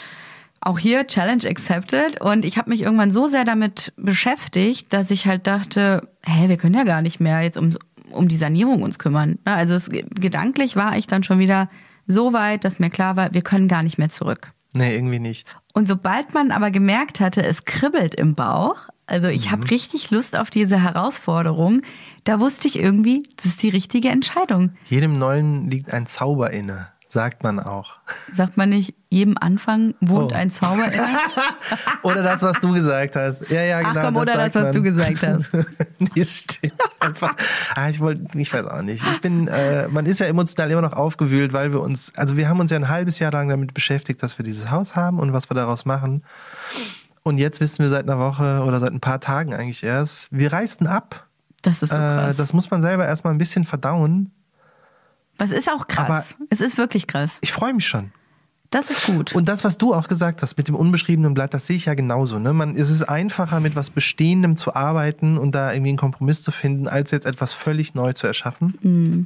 Auch hier Challenge accepted und ich habe mich irgendwann so sehr damit beschäftigt, dass ich halt dachte, hä, wir können ja gar nicht mehr jetzt um, um die Sanierung uns kümmern. Also es, gedanklich war ich dann schon wieder so weit, dass mir klar war, wir können gar nicht mehr zurück. Nee, irgendwie nicht. Und sobald man aber gemerkt hatte, es kribbelt im Bauch, also ich mhm. habe richtig Lust auf diese Herausforderung, da wusste ich irgendwie, das ist die richtige Entscheidung. Jedem Neuen liegt ein Zauber inne. Sagt man auch. Sagt man nicht, jedem Anfang wohnt oh. ein Zauber inne? Oder das, was du gesagt hast. Ja, ja, genau. Ach komm, das oder das, was man. du gesagt hast. Nee, stimmt. Einfach. Ah, ich wollte, ich weiß auch nicht. Ich bin, äh, man ist ja emotional immer noch aufgewühlt, weil wir uns, also wir haben uns ja ein halbes Jahr lang damit beschäftigt, dass wir dieses Haus haben und was wir daraus machen. Und jetzt wissen wir seit einer Woche oder seit ein paar Tagen eigentlich erst, wir reisten ab. Das ist so krass. Äh, das muss man selber erstmal ein bisschen verdauen. Das ist auch krass. Aber es ist wirklich krass. Ich freue mich schon. Das ist gut. Und das, was du auch gesagt hast mit dem unbeschriebenen Blatt, das sehe ich ja genauso. Ne? Man, es ist einfacher, mit was Bestehendem zu arbeiten und da irgendwie einen Kompromiss zu finden, als jetzt etwas völlig neu zu erschaffen. Mhm.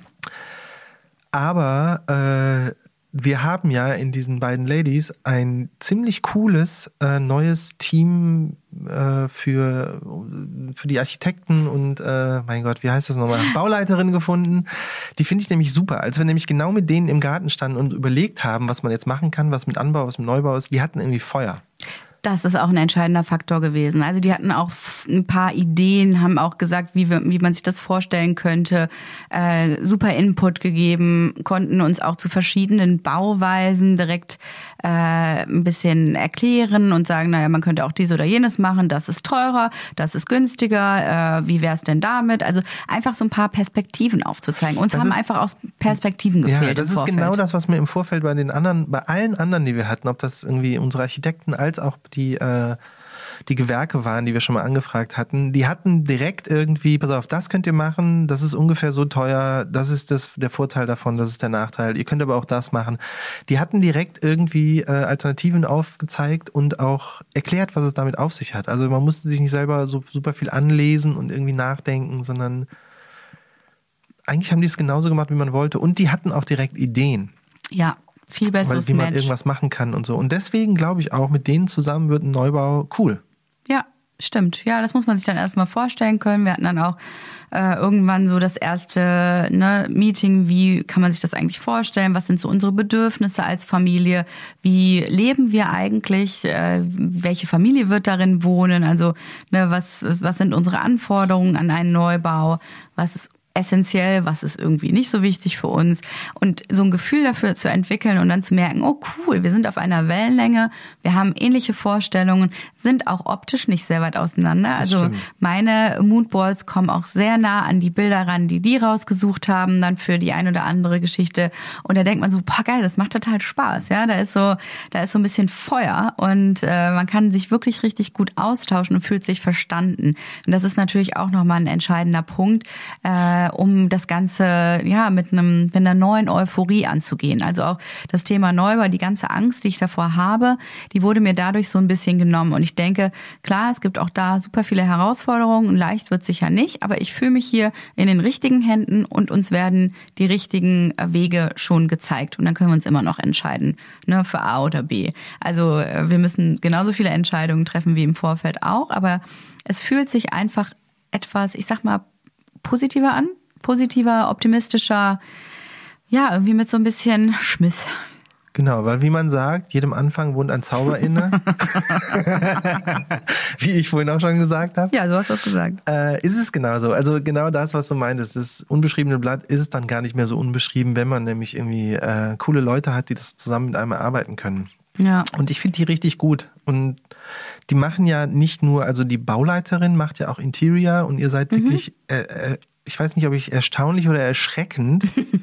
Aber äh, wir haben ja in diesen beiden Ladies ein ziemlich cooles äh, neues Team äh, für, für die Architekten und, äh, mein Gott, wie heißt das nochmal, Bauleiterin gefunden. Die finde ich nämlich super. Als wir nämlich genau mit denen im Garten standen und überlegt haben, was man jetzt machen kann, was mit Anbau, was mit Neubau ist, die hatten irgendwie Feuer. Das ist auch ein entscheidender Faktor gewesen. Also die hatten auch ein paar Ideen, haben auch gesagt, wie, wir, wie man sich das vorstellen könnte. Äh, super Input gegeben, konnten uns auch zu verschiedenen Bauweisen direkt äh, ein bisschen erklären und sagen, naja, man könnte auch dies oder jenes machen, das ist teurer, das ist günstiger, äh, wie wäre es denn damit? Also einfach so ein paar Perspektiven aufzuzeigen. Uns das haben ist, einfach auch Perspektiven gefehlt. Ja, das im ist Vorfeld. genau das, was mir im Vorfeld bei den anderen, bei allen anderen, die wir hatten, ob das irgendwie unsere Architekten als auch die äh, die Gewerke waren, die wir schon mal angefragt hatten, die hatten direkt irgendwie, pass auf, das könnt ihr machen, das ist ungefähr so teuer, das ist das der Vorteil davon, das ist der Nachteil, ihr könnt aber auch das machen. Die hatten direkt irgendwie äh, Alternativen aufgezeigt und auch erklärt, was es damit auf sich hat. Also man musste sich nicht selber so super viel anlesen und irgendwie nachdenken, sondern eigentlich haben die es genauso gemacht, wie man wollte. Und die hatten auch direkt Ideen. Ja. Viel besseres Weil, wie man Match. irgendwas machen kann und so. Und deswegen glaube ich auch, mit denen zusammen wird ein Neubau cool. Ja, stimmt. Ja, das muss man sich dann erstmal vorstellen können. Wir hatten dann auch äh, irgendwann so das erste ne, Meeting, wie kann man sich das eigentlich vorstellen? Was sind so unsere Bedürfnisse als Familie? Wie leben wir eigentlich? Äh, welche Familie wird darin wohnen? Also ne, was, was sind unsere Anforderungen an einen Neubau? Was ist essentiell, was ist irgendwie nicht so wichtig für uns und so ein Gefühl dafür zu entwickeln und dann zu merken, oh cool, wir sind auf einer Wellenlänge, wir haben ähnliche Vorstellungen, sind auch optisch nicht sehr weit auseinander. Das also stimmt. Meine Moodboards kommen auch sehr nah an die Bilder ran, die die rausgesucht haben, dann für die ein oder andere Geschichte und da denkt man so, boah geil, das macht total Spaß, ja, da ist so, da ist so ein bisschen Feuer und äh, man kann sich wirklich richtig gut austauschen und fühlt sich verstanden und das ist natürlich auch nochmal ein entscheidender Punkt, äh, um das Ganze ja mit einem mit einer neuen Euphorie anzugehen. Also auch das Thema Neubau, die ganze Angst, die ich davor habe, die wurde mir dadurch so ein bisschen genommen. Und ich denke, klar, es gibt auch da super viele Herausforderungen und leicht wird sicher nicht, aber ich fühle mich hier in den richtigen Händen und uns werden die richtigen Wege schon gezeigt. Und dann können wir uns immer noch entscheiden, ne, für A oder B. Also wir müssen genauso viele Entscheidungen treffen wie im Vorfeld auch, aber es fühlt sich einfach etwas, ich sag mal, positiver an, positiver, optimistischer, ja, irgendwie mit so ein bisschen Schmiss. Genau, weil wie man sagt, jedem Anfang wohnt ein Zauber inne. Wie ich vorhin auch schon gesagt habe. Ja, so hast du es gesagt. Äh, ist es genauso. Also genau das, was du meintest. Das unbeschriebene Blatt ist es dann gar nicht mehr so unbeschrieben, wenn man nämlich irgendwie äh, coole Leute hat, die das zusammen mit einem erarbeiten können. Ja. Und ich finde die richtig gut. Und die machen ja nicht nur, also die Bauleiterin macht ja auch Interior und ihr seid mhm. wirklich, äh, äh, ich weiß nicht, ob ich erstaunlich oder erschreckend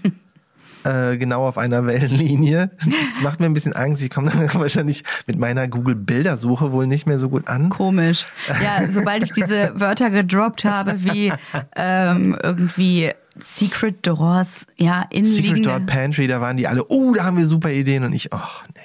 äh, genau auf einer Wellenlinie. Das macht mir ein bisschen Angst. Ich komme dann wahrscheinlich mit meiner Google-Bildersuche wohl nicht mehr so gut an. Komisch. Ja, sobald ich diese Wörter gedroppt habe, wie ähm, irgendwie Secret Doors, ja, innenliegende. Secret Door Pantry, da waren die alle, oh, da haben wir super Ideen und ich, ach, nee.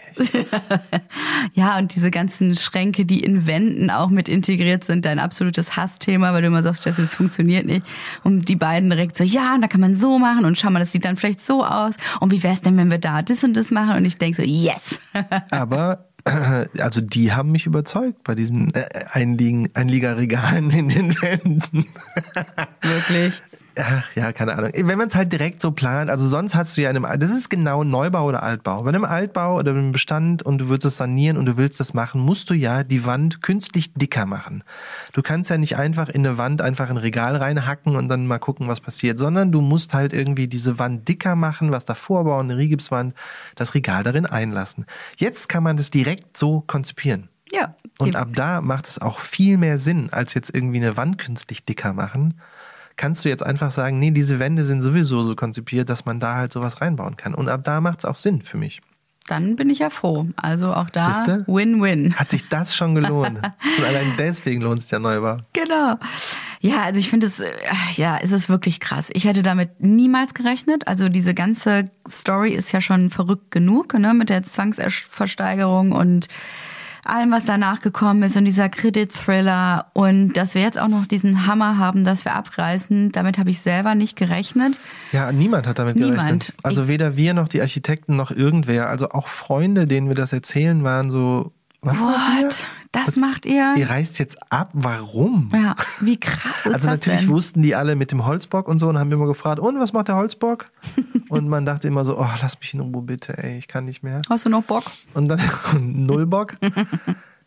Ja, und diese ganzen Schränke, die in Wänden auch mit integriert sind, dein absolutes Hassthema, weil du immer sagst, Jesse, das funktioniert nicht. Und die beiden direkt so, ja, und da kann man so machen und schau mal, das sieht dann vielleicht so aus. Und wie wär's denn, wenn wir da das und das machen? Und ich denke so, yes. Aber also die haben mich überzeugt bei diesen Einliegen, Einliegerregalen in den Wänden. Wirklich? Ach, ja, keine Ahnung. Wenn man es halt direkt so plant, also sonst hast du ja in einem, das ist genau Neubau oder Altbau. Bei einem Altbau oder einem Bestand und du willst es sanieren und du willst das machen, musst du ja die Wand künstlich dicker machen. Du kannst ja nicht einfach in eine Wand einfach ein Regal reinhacken und dann mal gucken, was passiert, sondern du musst halt irgendwie diese Wand dicker machen, was davor bauen, eine Rigipswand, das Regal darin einlassen. Jetzt kann man das direkt so konzipieren. Ja. Und ab da macht es auch viel mehr Sinn, als jetzt irgendwie eine Wand künstlich dicker machen. Kannst du jetzt einfach sagen, nee, diese Wände sind sowieso so konzipiert, dass man da halt sowas reinbauen kann. Und ab da macht es auch Sinn für mich. Dann bin ich ja froh. Also auch da Siehste? Win-Win. Hat sich das schon gelohnt. Und allein deswegen lohnt sich der Neubau. Genau. Ja, also ich finde es, ja, es ist wirklich krass. Ich hätte damit niemals gerechnet. Also diese ganze Story ist ja schon verrückt genug, ne, mit der Zwangsversteigerung und allem, was danach gekommen ist und dieser Kredit-Thriller und dass wir jetzt auch noch diesen Hammer haben, dass wir abreißen, damit habe ich selber nicht gerechnet. Ja, niemand hat damit Niemand. gerechnet. Also weder wir noch die Architekten noch irgendwer. Also auch Freunde, denen wir das erzählen, waren so, was macht ihr? Das was, macht ihr? Ihr reist jetzt ab, warum? Ja, wie krass ist Also das natürlich denn? wussten die alle mit dem Holzbock und so und haben immer gefragt, und was macht der Holzbock? Und man dachte immer so, oh, lass mich in Ruhe bitte, ey, ich kann nicht mehr. Hast du noch Bock? Und dann null Bock.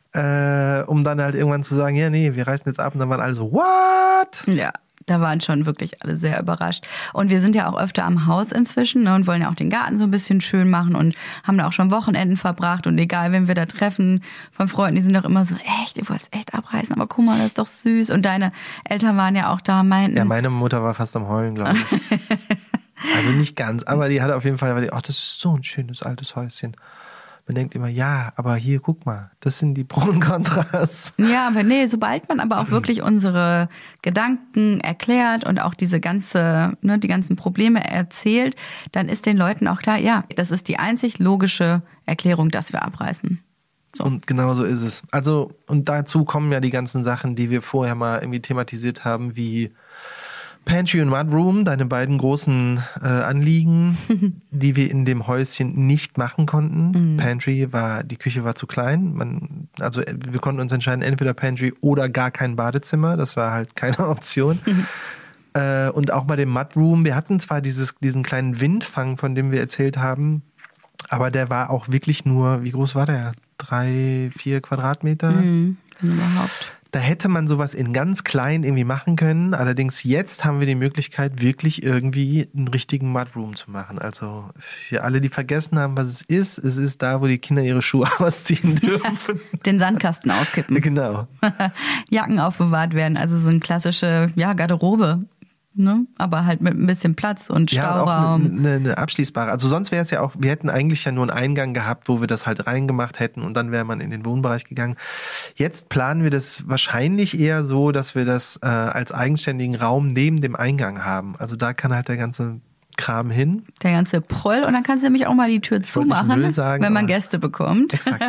äh, um dann halt irgendwann zu sagen, ja, nee, wir reißen jetzt ab. Und dann waren alle so, what? Ja. Da waren schon wirklich alle sehr überrascht. Und wir sind ja auch öfter am Haus inzwischen, ne, und wollen ja auch den Garten so ein bisschen schön machen und haben da auch schon Wochenenden verbracht. Und egal, wenn wir da treffen von Freunden, die sind doch immer so, echt, ihr wollt es echt abreißen, aber guck mal, das ist doch süß. Und deine Eltern waren ja auch da, meinten... Ja, meine Mutter war fast am Heulen, glaube ich. Also nicht ganz, aber die hatte auf jeden Fall, weil die, ach, das ist so ein schönes altes Häuschen. Man denkt immer, ja, aber hier, guck mal, das sind die Pro und Kontras. Ja, aber nee, sobald man aber auch wirklich unsere Gedanken erklärt und auch diese ganze, ne, die ganzen Probleme erzählt, dann ist den Leuten auch klar, ja, das ist die einzig logische Erklärung, dass wir abreißen. So. Und genau so ist es. Also, und dazu kommen ja die ganzen Sachen, die wir vorher mal irgendwie thematisiert haben, wie Pantry und Mudroom, deine beiden großen äh, Anliegen, die wir in dem Häuschen nicht machen konnten. Mhm. Pantry war, die Küche war zu klein. Man, also wir konnten uns entscheiden, entweder Pantry oder gar kein Badezimmer. Das war halt keine Option. Mhm. Äh, und auch bei dem Mudroom, wir hatten zwar dieses, diesen kleinen Windfang, von dem wir erzählt haben, aber der war auch wirklich nur, wie groß war der? Drei, vier Quadratmeter? Mhm, wenn überhaupt. Da hätte man sowas in ganz klein irgendwie machen können. Allerdings jetzt haben wir die Möglichkeit, wirklich irgendwie einen richtigen Mudroom zu machen. Also für alle, die vergessen haben, was es ist, es ist da, wo die Kinder ihre Schuhe ausziehen dürfen. Den Sandkasten auskippen. Genau. Jacken aufbewahrt werden. Also so eine klassische, ja, Garderobe. Ne? Aber halt mit ein bisschen Platz und Stauraum. Ja, und auch eine, eine abschließbare. Also sonst wäre es ja auch, wir hätten eigentlich ja nur einen Eingang gehabt, wo wir das halt reingemacht hätten und dann wäre man in den Wohnbereich gegangen. Jetzt planen wir das wahrscheinlich eher so, dass wir das äh, als eigenständigen Raum neben dem Eingang haben. Also da kann halt der ganze Kram hin. Der ganze Proll. Und dann kannst du nämlich auch mal die Tür zumachen, sagen, wenn man Gäste bekommt. Exakt.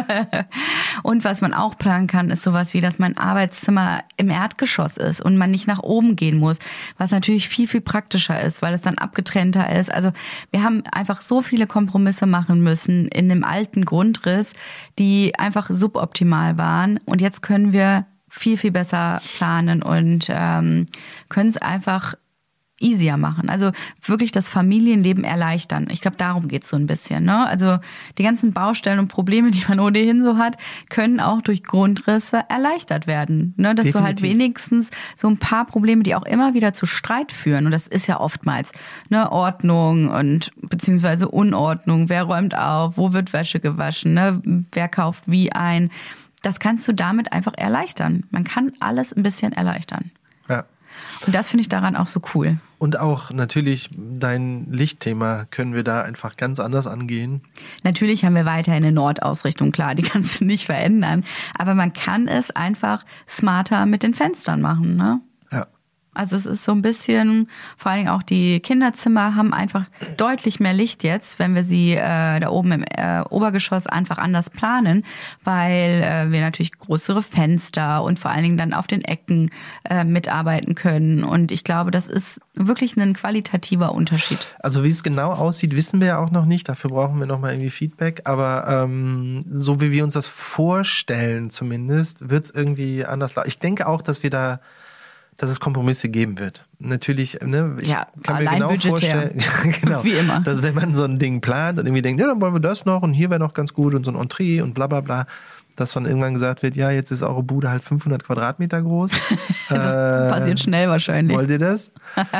Und was man auch planen kann, ist sowas wie, dass mein Arbeitszimmer im Erdgeschoss ist und man nicht nach oben gehen muss. Was natürlich viel, viel praktischer ist, weil es dann abgetrennter ist. Also wir haben einfach so viele Kompromisse machen müssen in dem alten Grundriss, die einfach suboptimal waren. Und jetzt können wir viel, viel besser planen und ähm, können es einfach easier machen. Also wirklich das Familienleben erleichtern. Ich glaube, darum geht's so ein bisschen. Ne? Also die ganzen Baustellen und Probleme, die man ohnehin so hat, können auch durch Grundrisse erleichtert werden. Ne? Dass Definitiv. Du halt wenigstens so ein paar Probleme, die auch immer wieder zu Streit führen, und das ist ja oftmals ne, Ordnung und beziehungsweise Unordnung, wer räumt auf, wo wird Wäsche gewaschen, ne? Wer kauft wie ein. Das kannst du damit einfach erleichtern. Man kann alles ein bisschen erleichtern. Ja. Und das finde ich daran auch so cool. Und auch natürlich dein Lichtthema können wir da einfach ganz anders angehen. Natürlich haben wir weiterhin eine Nordausrichtung, klar, die kannst du nicht verändern. Aber man kann es einfach smarter mit den Fenstern machen, ne? Ja. Also es ist so ein bisschen, vor allen Dingen auch die Kinderzimmer haben einfach deutlich mehr Licht jetzt, wenn wir sie äh, da oben im äh, Obergeschoss einfach anders planen, weil äh, wir natürlich größere Fenster und vor allen Dingen dann auf den Ecken äh, mitarbeiten können. Und ich glaube, das ist wirklich ein qualitativer Unterschied. Also wie es genau aussieht, wissen wir ja auch noch nicht. Dafür brauchen wir nochmal irgendwie Feedback. Aber ähm, so wie wir uns das vorstellen zumindest, wird es irgendwie anders. Ich denke auch, dass wir da dass es Kompromisse geben wird. Natürlich, ne, ich ja, kann mir genau vorstellen, genau, wie immer. Dass wenn man so ein Ding plant und irgendwie denkt, ja, dann wollen wir das noch und hier wäre noch ganz gut und so ein Entree und bla bla bla, dass dann irgendwann gesagt wird, ja, jetzt ist eure Bude halt fünfhundert Quadratmeter groß. Das äh, passiert schnell wahrscheinlich. Wollt ihr das?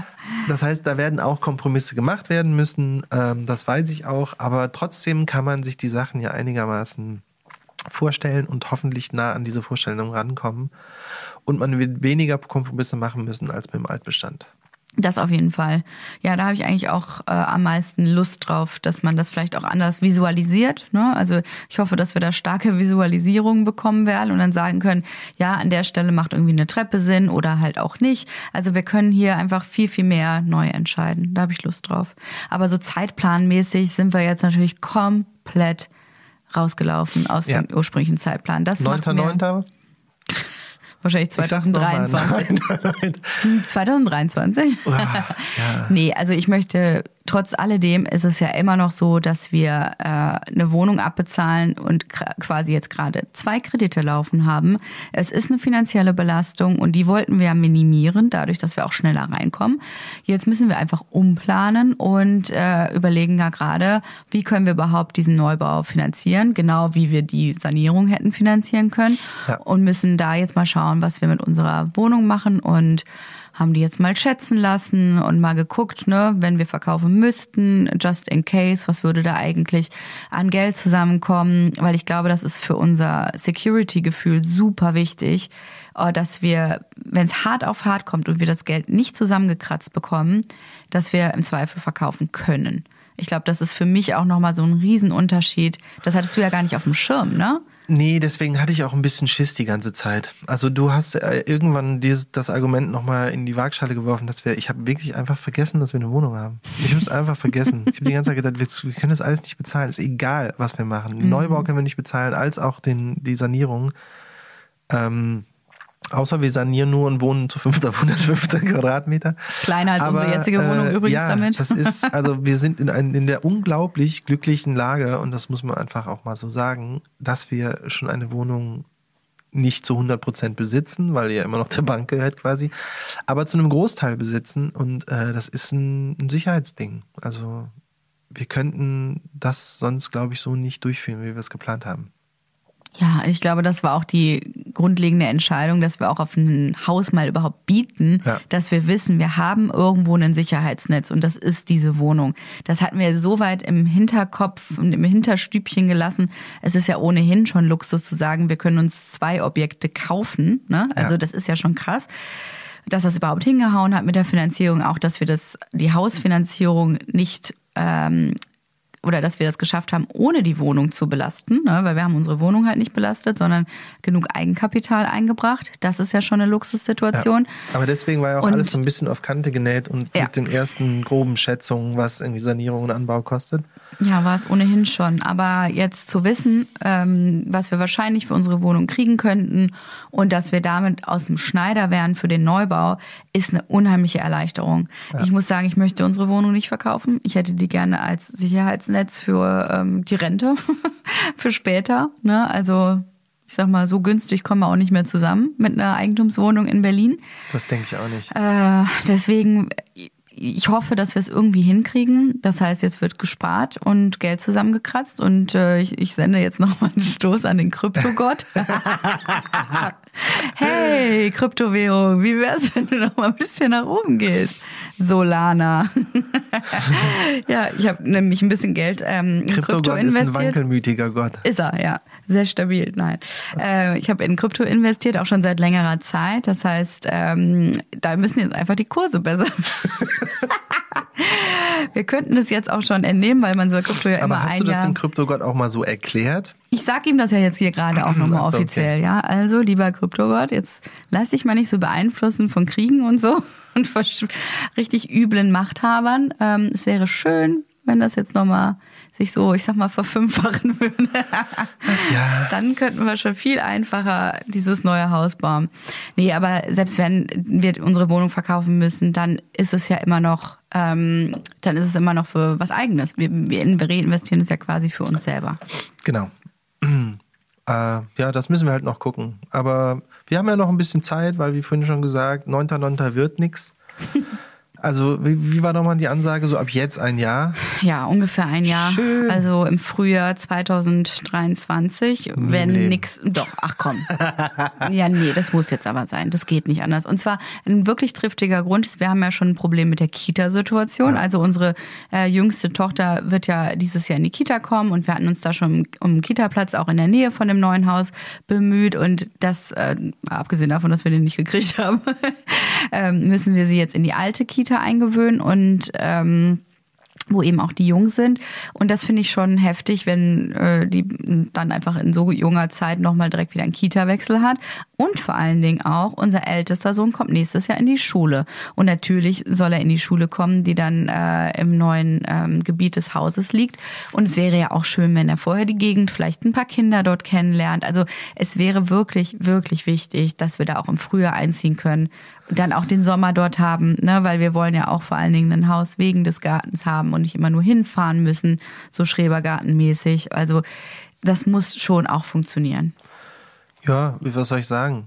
Das heißt, da werden auch Kompromisse gemacht werden müssen, ähm, das weiß ich auch, aber trotzdem kann man sich die Sachen ja einigermaßen vorstellen und hoffentlich nah an diese Vorstellung rankommen. Und man wird weniger Kompromisse machen müssen als mit dem Altbestand. Das auf jeden Fall. Ja, da habe ich eigentlich auch äh, am meisten Lust drauf, dass man das vielleicht auch anders visualisiert. Ne? Also ich hoffe, dass wir da starke Visualisierungen bekommen werden und dann sagen können, ja, an der Stelle macht irgendwie eine Treppe Sinn oder halt auch nicht. Also wir können hier einfach viel, viel mehr neu entscheiden. Da habe ich Lust drauf. Aber so zeitplanmäßig sind wir jetzt natürlich komplett rausgelaufen aus ja. dem ursprünglichen Zeitplan. Das neunter neunter Wahrscheinlich zwanzig dreiundzwanzig. Nein, nein, nein. zwanzig dreiundzwanzig? Oh, ja. Nee, also ich möchte trotz alledem ist es ja immer noch so, dass wir äh, eine Wohnung abbezahlen und quasi jetzt gerade zwei Kredite laufen haben. Es ist eine finanzielle Belastung und die wollten wir ja minimieren, dadurch, dass wir auch schneller reinkommen. Jetzt müssen wir einfach umplanen und äh, überlegen ja gerade, wie können wir überhaupt diesen Neubau finanzieren, genau wie wir die Sanierung hätten finanzieren können ja. und müssen da jetzt mal schauen, was wir mit unserer Wohnung machen und haben die jetzt mal schätzen lassen und mal geguckt, ne, wenn wir verkaufen müssten, just in case, was würde da eigentlich an Geld zusammenkommen, weil ich glaube, das ist für unser Security-Gefühl super wichtig, dass wir, wenn es hart auf hart kommt und wir das Geld nicht zusammengekratzt bekommen, dass wir im Zweifel verkaufen können. Ich glaube, das ist für mich auch nochmal so ein Riesenunterschied. Das hattest du ja gar nicht auf dem Schirm, ne? Nee, deswegen hatte ich auch ein bisschen Schiss die ganze Zeit. Also du hast äh, irgendwann dieses, das Argument nochmal in die Waagschale geworfen, dass wir, ich habe wirklich einfach vergessen, dass wir eine Wohnung haben. Ich habe es einfach vergessen. Ich habe die ganze Zeit gedacht, wir, wir können das alles nicht bezahlen. Es ist egal, was wir machen. Den mhm. Neubau können wir nicht bezahlen, als auch den, die Sanierung. Ähm, außer wir sanieren nur und wohnen zu fünf auf hundertfünfzehn Quadratmeter. Kleiner als Aber, unsere jetzige Wohnung äh, übrigens ja, damit. Das ist, also wir sind in, ein, in der unglaublich glücklichen Lage, und das muss man einfach auch mal so sagen, dass wir schon eine Wohnung nicht zu hundert Prozent besitzen, weil ja immer noch der Bank gehört quasi, aber zu einem Großteil besitzen, und äh, das ist ein, ein Sicherheitsding. Also wir könnten das sonst, glaube ich, so nicht durchführen, wie wir es geplant haben. Ja, ich glaube, das war auch die grundlegende Entscheidung, dass wir auch auf ein Haus mal überhaupt bieten, ja. dass wir wissen, wir haben irgendwo ein Sicherheitsnetz und das ist diese Wohnung. Das hatten wir so weit im Hinterkopf und im Hinterstübchen gelassen. Es ist ja ohnehin schon Luxus zu sagen, wir können uns zwei Objekte kaufen, ne? Also ja. das ist ja schon krass, dass das überhaupt hingehauen hat mit der Finanzierung, auch dass wir das die Hausfinanzierung nicht ähm, oder dass wir das geschafft haben, ohne die Wohnung zu belasten, ne? Weil wir haben unsere Wohnung halt nicht belastet, sondern genug Eigenkapital eingebracht. Das ist ja schon eine Luxussituation. Ja, aber deswegen war ja auch und, alles so ein bisschen auf Kante genäht und ja. mit den ersten groben Schätzungen, was irgendwie Sanierung und Anbau kostet. Ja, war es ohnehin schon. Aber jetzt zu wissen, ähm, was wir wahrscheinlich für unsere Wohnung kriegen könnten und dass wir damit aus dem Schneider wären für den Neubau, ist eine unheimliche Erleichterung. Ja. Ich muss sagen, ich möchte unsere Wohnung nicht verkaufen. Ich hätte die gerne als Sicherheitsnetz für ähm, die Rente, für später. Ne? Also ich sag mal, so günstig kommen wir auch nicht mehr zusammen mit einer Eigentumswohnung in Berlin. Das denke ich auch nicht. Äh, deswegen... Ich hoffe, dass wir es irgendwie hinkriegen. Das heißt, jetzt wird gespart und Geld zusammengekratzt und äh, ich, ich sende jetzt nochmal einen Stoß an den Kryptogott. Hey, Kryptowährung, wie wär's, wenn du noch mal ein bisschen nach oben gehst? Solana. Ja, ich habe nämlich ein bisschen Geld ähm, in Krypto investiert. Ist ein wankelmütiger Gott. Ist er, ja. Sehr stabil, nein. Äh, ich habe in Krypto investiert, auch schon seit längerer Zeit. Das heißt, ähm, da müssen jetzt einfach die Kurse besser. Wir könnten das jetzt auch schon entnehmen, weil man so Krypto ja immer ein Jahr... Aber hast du das dem Kryptogott auch mal so erklärt? Ich sag ihm das ja jetzt hier gerade auch nochmal also, offiziell, okay. Ja. Also, lieber Kryptogott, jetzt lass dich mal nicht so beeinflussen von Kriegen und so und von richtig üblen Machthabern. Ähm, es wäre schön, wenn das jetzt nochmal sich so, ich sag mal, verfünffachen würde. Ja. Dann könnten wir schon viel einfacher dieses neue Haus bauen. Nee, aber selbst wenn wir unsere Wohnung verkaufen müssen, dann ist es ja immer noch, ähm, dann ist es immer noch für was Eigenes. Wir, wir reinvestieren es ja quasi für uns selber. Genau. Äh, ja, das müssen wir halt noch gucken. Aber wir haben ja noch ein bisschen Zeit, weil wie vorhin schon gesagt, neunter neunter wird nix. Also wie, wie war nochmal die Ansage? So ab jetzt ein Jahr? Ja, ungefähr ein Jahr. Schön. Also im Frühjahr zwanzig dreiundzwanzig. Nie wenn nix. Doch, ach komm. Ja, nee, das muss jetzt aber sein. Das geht nicht anders. Und zwar ein wirklich triftiger Grund ist, wir haben ja schon ein Problem mit der Kita-Situation. Ja. Also unsere äh, jüngste Tochter wird ja dieses Jahr in die Kita kommen und wir hatten uns da schon um einen Kita-Platz auch in der Nähe von dem neuen Haus bemüht. Und das, äh, abgesehen davon, dass wir den nicht gekriegt haben, ähm, müssen wir sie jetzt in die alte Kita eingewöhnen und ähm, wo eben auch die Jungs sind. Und das finde ich schon heftig, wenn äh, die dann einfach in so junger Zeit nochmal direkt wieder einen Kita-Wechsel hat. Und vor allen Dingen auch, unser ältester Sohn kommt nächstes Jahr in die Schule. Und natürlich soll er in die Schule kommen, die dann äh, im neuen ähm, Gebiet des Hauses liegt. Und es wäre ja auch schön, wenn er vorher die Gegend, vielleicht ein paar Kinder dort kennenlernt. Also es wäre wirklich, wirklich wichtig, dass wir da auch im Frühjahr einziehen können. Und dann auch den Sommer dort haben, ne? Weil wir wollen ja auch vor allen Dingen ein Haus wegen des Gartens haben und nicht immer nur hinfahren müssen, so Schrebergartenmäßig. Also das muss schon auch funktionieren. Ja, was soll ich sagen?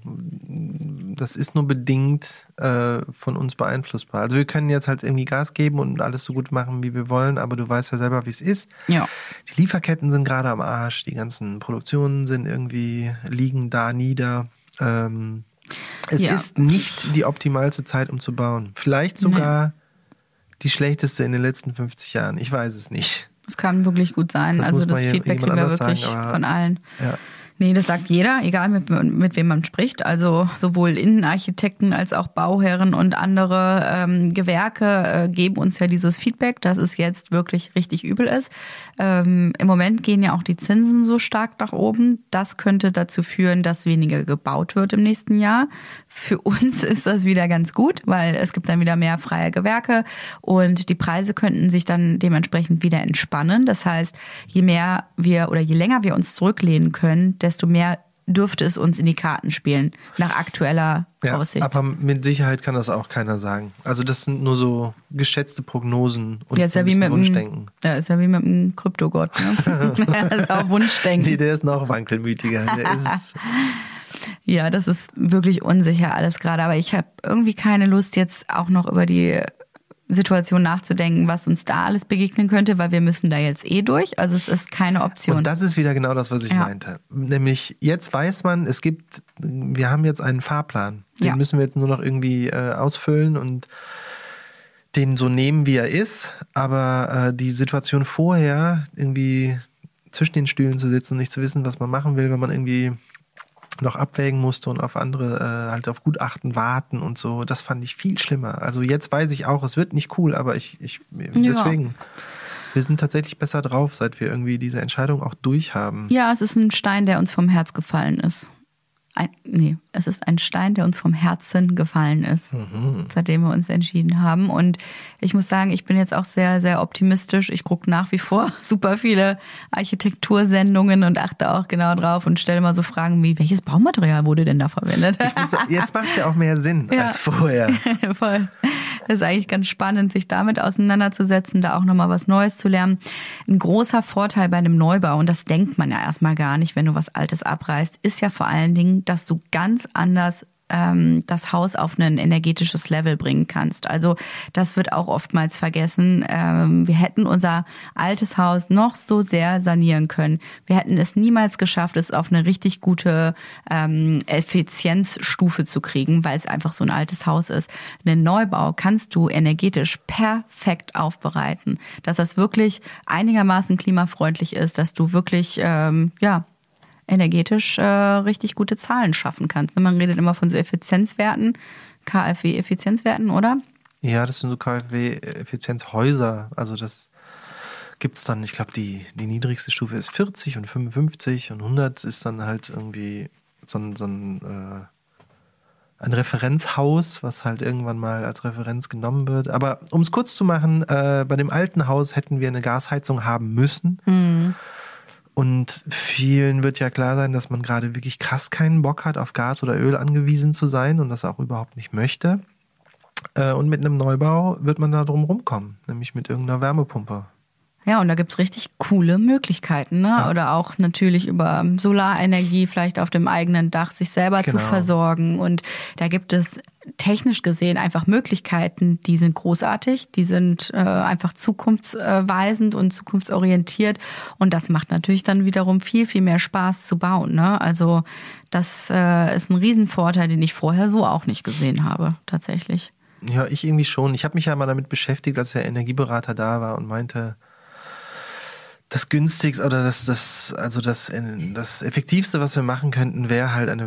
Das ist nur bedingt äh, von uns beeinflussbar. Also wir können jetzt halt irgendwie Gas geben und alles so gut machen, wie wir wollen, aber du weißt ja selber, wie es ist. Ja. Die Lieferketten sind gerade am Arsch, die ganzen Produktionen sind irgendwie, liegen da nieder. Ähm, es ja. ist nicht die optimalste Zeit, um zu bauen. Vielleicht sogar nee. die schlechteste in den letzten fünfzig Jahren. Ich weiß es nicht. Das kann wirklich gut sein. Das also das Feedback kriegen wir wirklich sagen, von allen. Ja. Nee, das sagt jeder, egal mit, mit wem man spricht. Also sowohl Innenarchitekten als auch Bauherren und andere ähm, Gewerke äh, geben uns ja dieses Feedback, dass es jetzt wirklich richtig übel ist. Ähm, im Moment gehen ja auch die Zinsen so stark nach oben. Das könnte dazu führen, dass weniger gebaut wird im nächsten Jahr. Für uns ist das wieder ganz gut, weil es gibt dann wieder mehr freie Gewerke und die Preise könnten sich dann dementsprechend wieder entspannen. Das heißt, je mehr wir oder je länger wir uns zurücklehnen können, desto mehr dürfte es uns in die Karten spielen, nach aktueller ja, Aussicht. Aber mit Sicherheit kann das auch keiner sagen. Also das sind nur so geschätzte Prognosen und ja, ist ja ein wie mit Wunschdenken. Ja, ist ja wie mit einem Kryptogott. Ne? Das ist auch Wunschdenken. Nee, der ist noch wankelmütiger. Der ist ja, das ist wirklich unsicher alles gerade. Aber ich habe irgendwie keine Lust, jetzt auch noch über die Situation nachzudenken, was uns da alles begegnen könnte, weil wir müssen da jetzt eh durch. Also es ist keine Option. Und das ist wieder genau das, was ich ja. meinte. Nämlich jetzt weiß man, es gibt, wir haben jetzt einen Fahrplan. Den ja. müssen wir jetzt nur noch irgendwie äh, ausfüllen und den so nehmen, wie er ist. Aber äh, die Situation vorher, irgendwie zwischen den Stühlen zu sitzen und nicht zu wissen, was man machen will, wenn man irgendwie noch abwägen musste und auf andere, äh, halt auf Gutachten warten und so. Das fand ich viel schlimmer. Also jetzt weiß ich auch, es wird nicht cool, aber ich, ich deswegen, ja. wir sind tatsächlich besser drauf, seit wir irgendwie diese Entscheidung auch durchhaben. Ja, es ist ein Stein, der uns vom Herz gefallen ist. Ein, nee, es ist ein Stein, der uns vom Herzen gefallen ist, mhm. seitdem wir uns entschieden haben. Und ich muss sagen, ich bin jetzt auch sehr, sehr optimistisch. Ich gucke nach wie vor super viele Architektursendungen und achte auch genau drauf und stelle mal so Fragen wie, welches Baumaterial wurde denn da verwendet? Muss, jetzt macht es ja auch mehr Sinn ja. als vorher. Voll. Das ist eigentlich ganz spannend, sich damit auseinanderzusetzen, da auch nochmal was Neues zu lernen. Ein großer Vorteil bei einem Neubau, und das denkt man ja erstmal gar nicht, wenn du was Altes abreißt, ist ja vor allen Dingen, dass du ganz anders ähm, das Haus auf ein energetisches Level bringen kannst. Also das wird auch oftmals vergessen. Ähm, wir hätten unser altes Haus noch so sehr sanieren können. Wir hätten es niemals geschafft, es auf eine richtig gute ähm, Effizienzstufe zu kriegen, weil es einfach so ein altes Haus ist. Einen Neubau kannst du energetisch perfekt aufbereiten, dass das wirklich einigermaßen klimafreundlich ist, dass du wirklich, ähm, ja, energetisch äh, richtig gute Zahlen schaffen kannst. Man redet immer von so Effizienzwerten, K f W-Effizienzwerten, oder? Ja, das sind so K f W-Effizienzhäuser. Also das gibt's dann, ich glaube, die, die niedrigste Stufe ist vierzig und fünfundfünfzig und hundert ist dann halt irgendwie so ein, so ein, äh, ein Referenzhaus, was halt irgendwann mal als Referenz genommen wird. Aber um es kurz zu machen, äh, bei dem alten Haus hätten wir eine Gasheizung haben müssen. Mhm. Und vielen wird ja klar sein, dass man gerade wirklich krass keinen Bock hat, auf Gas oder Öl angewiesen zu sein und das auch überhaupt nicht möchte. Und mit einem Neubau wird man da drum rumkommen, nämlich mit irgendeiner Wärmepumpe. Ja, und da gibt's richtig coole Möglichkeiten, ne? Ja. Oder auch natürlich über Solarenergie vielleicht auf dem eigenen Dach sich selber genau. zu versorgen. Und da gibt es technisch gesehen einfach Möglichkeiten, die sind großartig, die sind äh, einfach zukunftsweisend und zukunftsorientiert. Und das macht natürlich dann wiederum viel, viel mehr Spaß zu bauen, ne? Also das äh, ist ein Riesenvorteil, den ich vorher so auch nicht gesehen habe, tatsächlich. Ja, ich irgendwie schon. Ich habe mich ja mal damit beschäftigt, als der Energieberater da war und meinte, das günstigste oder das, das, also das, das effektivste, was wir machen könnten, wäre halt eine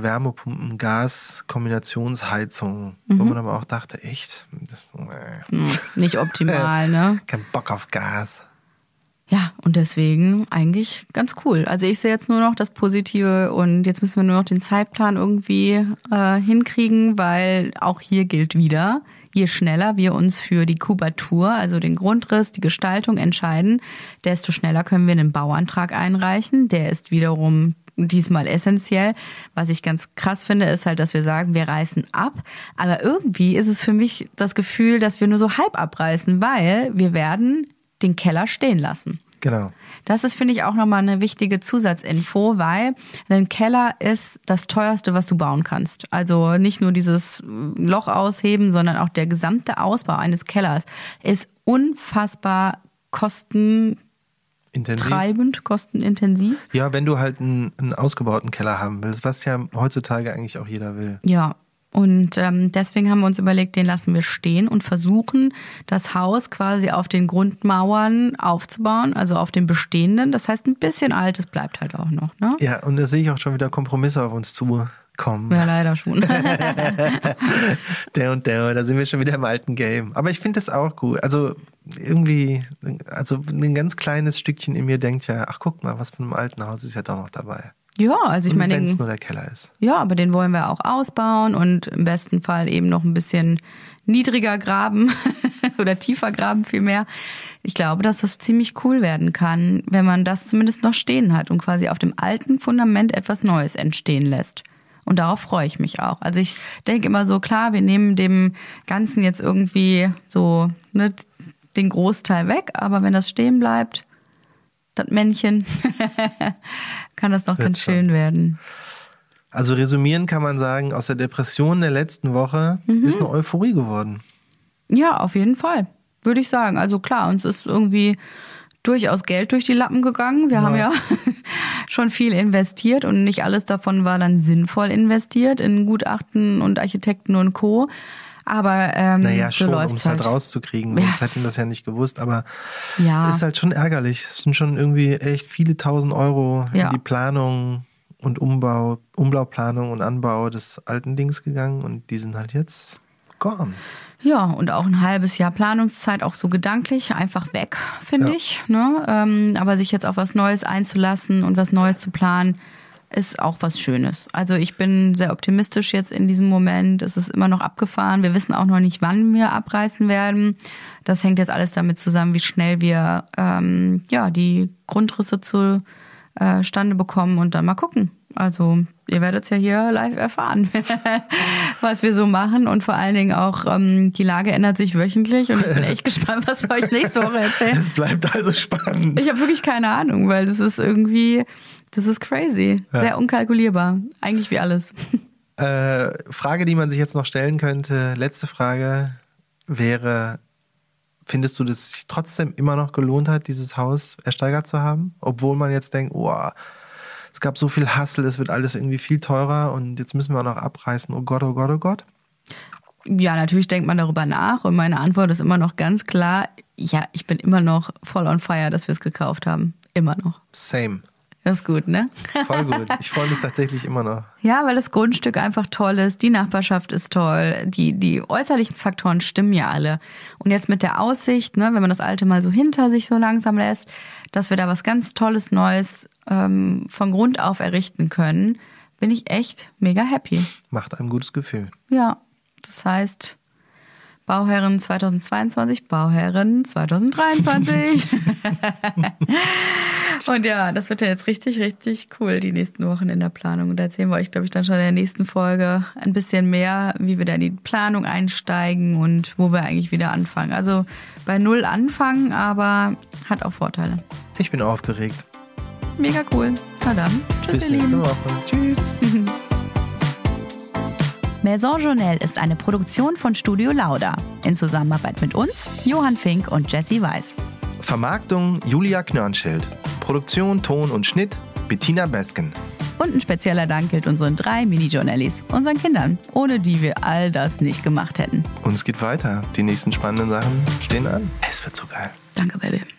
Wärmepumpen-Gas-Kombinationsheizung. Mhm. Wo man aber auch dachte, echt? Das, äh. Nicht optimal, ne? Kein Bock auf Gas. Ja, und deswegen eigentlich ganz cool. Also ich sehe jetzt nur noch das Positive und jetzt müssen wir nur noch den Zeitplan irgendwie äh, hinkriegen, weil auch hier gilt wieder, je schneller wir uns für die Kubatur, also den Grundriss, die Gestaltung entscheiden, desto schneller können wir einen Bauantrag einreichen. Der ist wiederum diesmal essentiell. Was ich ganz krass finde, ist halt, dass wir sagen, wir reißen ab. Aber irgendwie ist es für mich das Gefühl, dass wir nur so halb abreißen, weil wir werden den Keller stehen lassen. Genau. Das ist, finde ich, auch nochmal eine wichtige Zusatzinfo, weil ein Keller ist das teuerste, was du bauen kannst. Also nicht nur dieses Loch ausheben, sondern auch der gesamte Ausbau eines Kellers ist unfassbar kostentreibend, Intensiv. kostenintensiv. Ja, wenn du halt einen, einen ausgebauten Keller haben willst, was ja heutzutage eigentlich auch jeder will. Ja. Und ähm, deswegen haben wir uns überlegt, den lassen wir stehen und versuchen, das Haus quasi auf den Grundmauern aufzubauen, also auf den bestehenden. Das heißt, ein bisschen Altes bleibt halt auch noch, ne? Ja, und da sehe ich auch schon wieder Kompromisse auf uns zukommen. Ja, leider schon. der und der, da sind wir schon wieder im alten Game. Aber ich finde das auch gut. Also irgendwie, also ein ganz kleines Stückchen in mir denkt ja, ach guck mal, was von einem alten Haus ist ja doch noch dabei. Ja, also ich meine, wenn es nur der Keller ist. Ja, aber den wollen wir auch ausbauen und im besten Fall eben noch ein bisschen niedriger graben oder tiefer graben vielmehr. Ich glaube, dass das ziemlich cool werden kann, wenn man das zumindest noch stehen hat und quasi auf dem alten Fundament etwas Neues entstehen lässt. Und darauf freue ich mich auch. Also ich denke immer so, klar, wir nehmen dem Ganzen jetzt irgendwie so, ne, den Großteil weg, aber wenn das stehen bleibt, das Männchen, kann das noch ganz schön werden. Also resümieren kann man sagen, aus der Depression der letzten Woche mhm. ist eine Euphorie geworden. Ja, auf jeden Fall, würde ich sagen. Also klar, uns ist irgendwie durchaus Geld durch die Lappen gegangen. Wir ja. haben ja schon viel investiert und nicht alles davon war dann sinnvoll investiert in Gutachten und Architekten und Co., aber ähm, naja, so schon, um es halt halt rauszukriegen. Ja. Sonst hätten wir das ja nicht gewusst. Aber ja. ist halt schon ärgerlich. Es sind schon irgendwie echt viele tausend Euro ja. in die Planung und Umbau, Umbauplanung und Anbau des alten Dings gegangen. Und die sind halt jetzt gone. Ja, und auch ein halbes Jahr Planungszeit, auch so gedanklich, einfach weg, finde ja. ich. Ne? Ähm, aber sich jetzt auf was Neues einzulassen und was Neues zu planen, ist auch was Schönes. Also ich bin sehr optimistisch jetzt in diesem Moment. Es ist immer noch abgefahren. Wir wissen auch noch nicht, wann wir abreißen werden. Das hängt jetzt alles damit zusammen, wie schnell wir ähm, ja die Grundrisse zustande bekommen und dann mal gucken. Also ihr werdet es ja hier live erfahren, was wir so machen. Und vor allen Dingen auch ähm, die Lage ändert sich wöchentlich. Und ich bin echt gespannt, was wir euch nächste Woche erzählen. Es bleibt also spannend. Ich habe wirklich keine Ahnung, weil das ist irgendwie... Das ist crazy. Ja. Sehr unkalkulierbar. Eigentlich wie alles. Äh, Frage, die man sich jetzt noch stellen könnte, letzte Frage wäre, findest du, dass es sich trotzdem immer noch gelohnt hat, dieses Haus ersteigert zu haben? Obwohl man jetzt denkt, oh, es gab so viel Hassel, es wird alles irgendwie viel teurer und jetzt müssen wir auch noch abreißen. Oh Gott, oh Gott, oh Gott. Ja, natürlich denkt man darüber nach und meine Antwort ist immer noch ganz klar, ja, ich bin immer noch voll on fire, dass wir es gekauft haben. Immer noch. Same. Das ist gut, ne? Voll gut. Ich freue mich tatsächlich immer noch. Ja, weil das Grundstück einfach toll ist, die Nachbarschaft ist toll, die, die äußerlichen Faktoren stimmen ja alle. Und jetzt mit der Aussicht, ne, wenn man das Alte mal so hinter sich so langsam lässt, dass wir da was ganz Tolles, Neues ähm, von Grund auf errichten können, bin ich echt mega happy. Macht ein gutes Gefühl. Ja, das heißt... Bauherren zweitausendzweiundzwanzig, Bauherren zweitausenddreiundzwanzig. Und ja, das wird ja jetzt richtig, richtig cool, die nächsten Wochen in der Planung. Und da erzählen wir euch, glaube ich, dann schon in der nächsten Folge ein bisschen mehr, wie wir da in die Planung einsteigen und wo wir eigentlich wieder anfangen. Also bei Null anfangen, aber hat auch Vorteile. Ich bin aufgeregt. Mega cool. Na dann, tschüss, Bis ihr nächste Lieben. Woche. Tschüss. Maison Journal ist eine Produktion von Studio Lauda. In Zusammenarbeit mit uns, Johann Fink und Jessie Weiß. Vermarktung Julia Knörnschild. Produktion, Ton und Schnitt Bettina Besken. Und ein spezieller Dank gilt unseren drei Mini-Journalis, unseren Kindern, ohne die wir all das nicht gemacht hätten. Und es geht weiter. Die nächsten spannenden Sachen stehen an. Es wird so geil. Danke, Baby.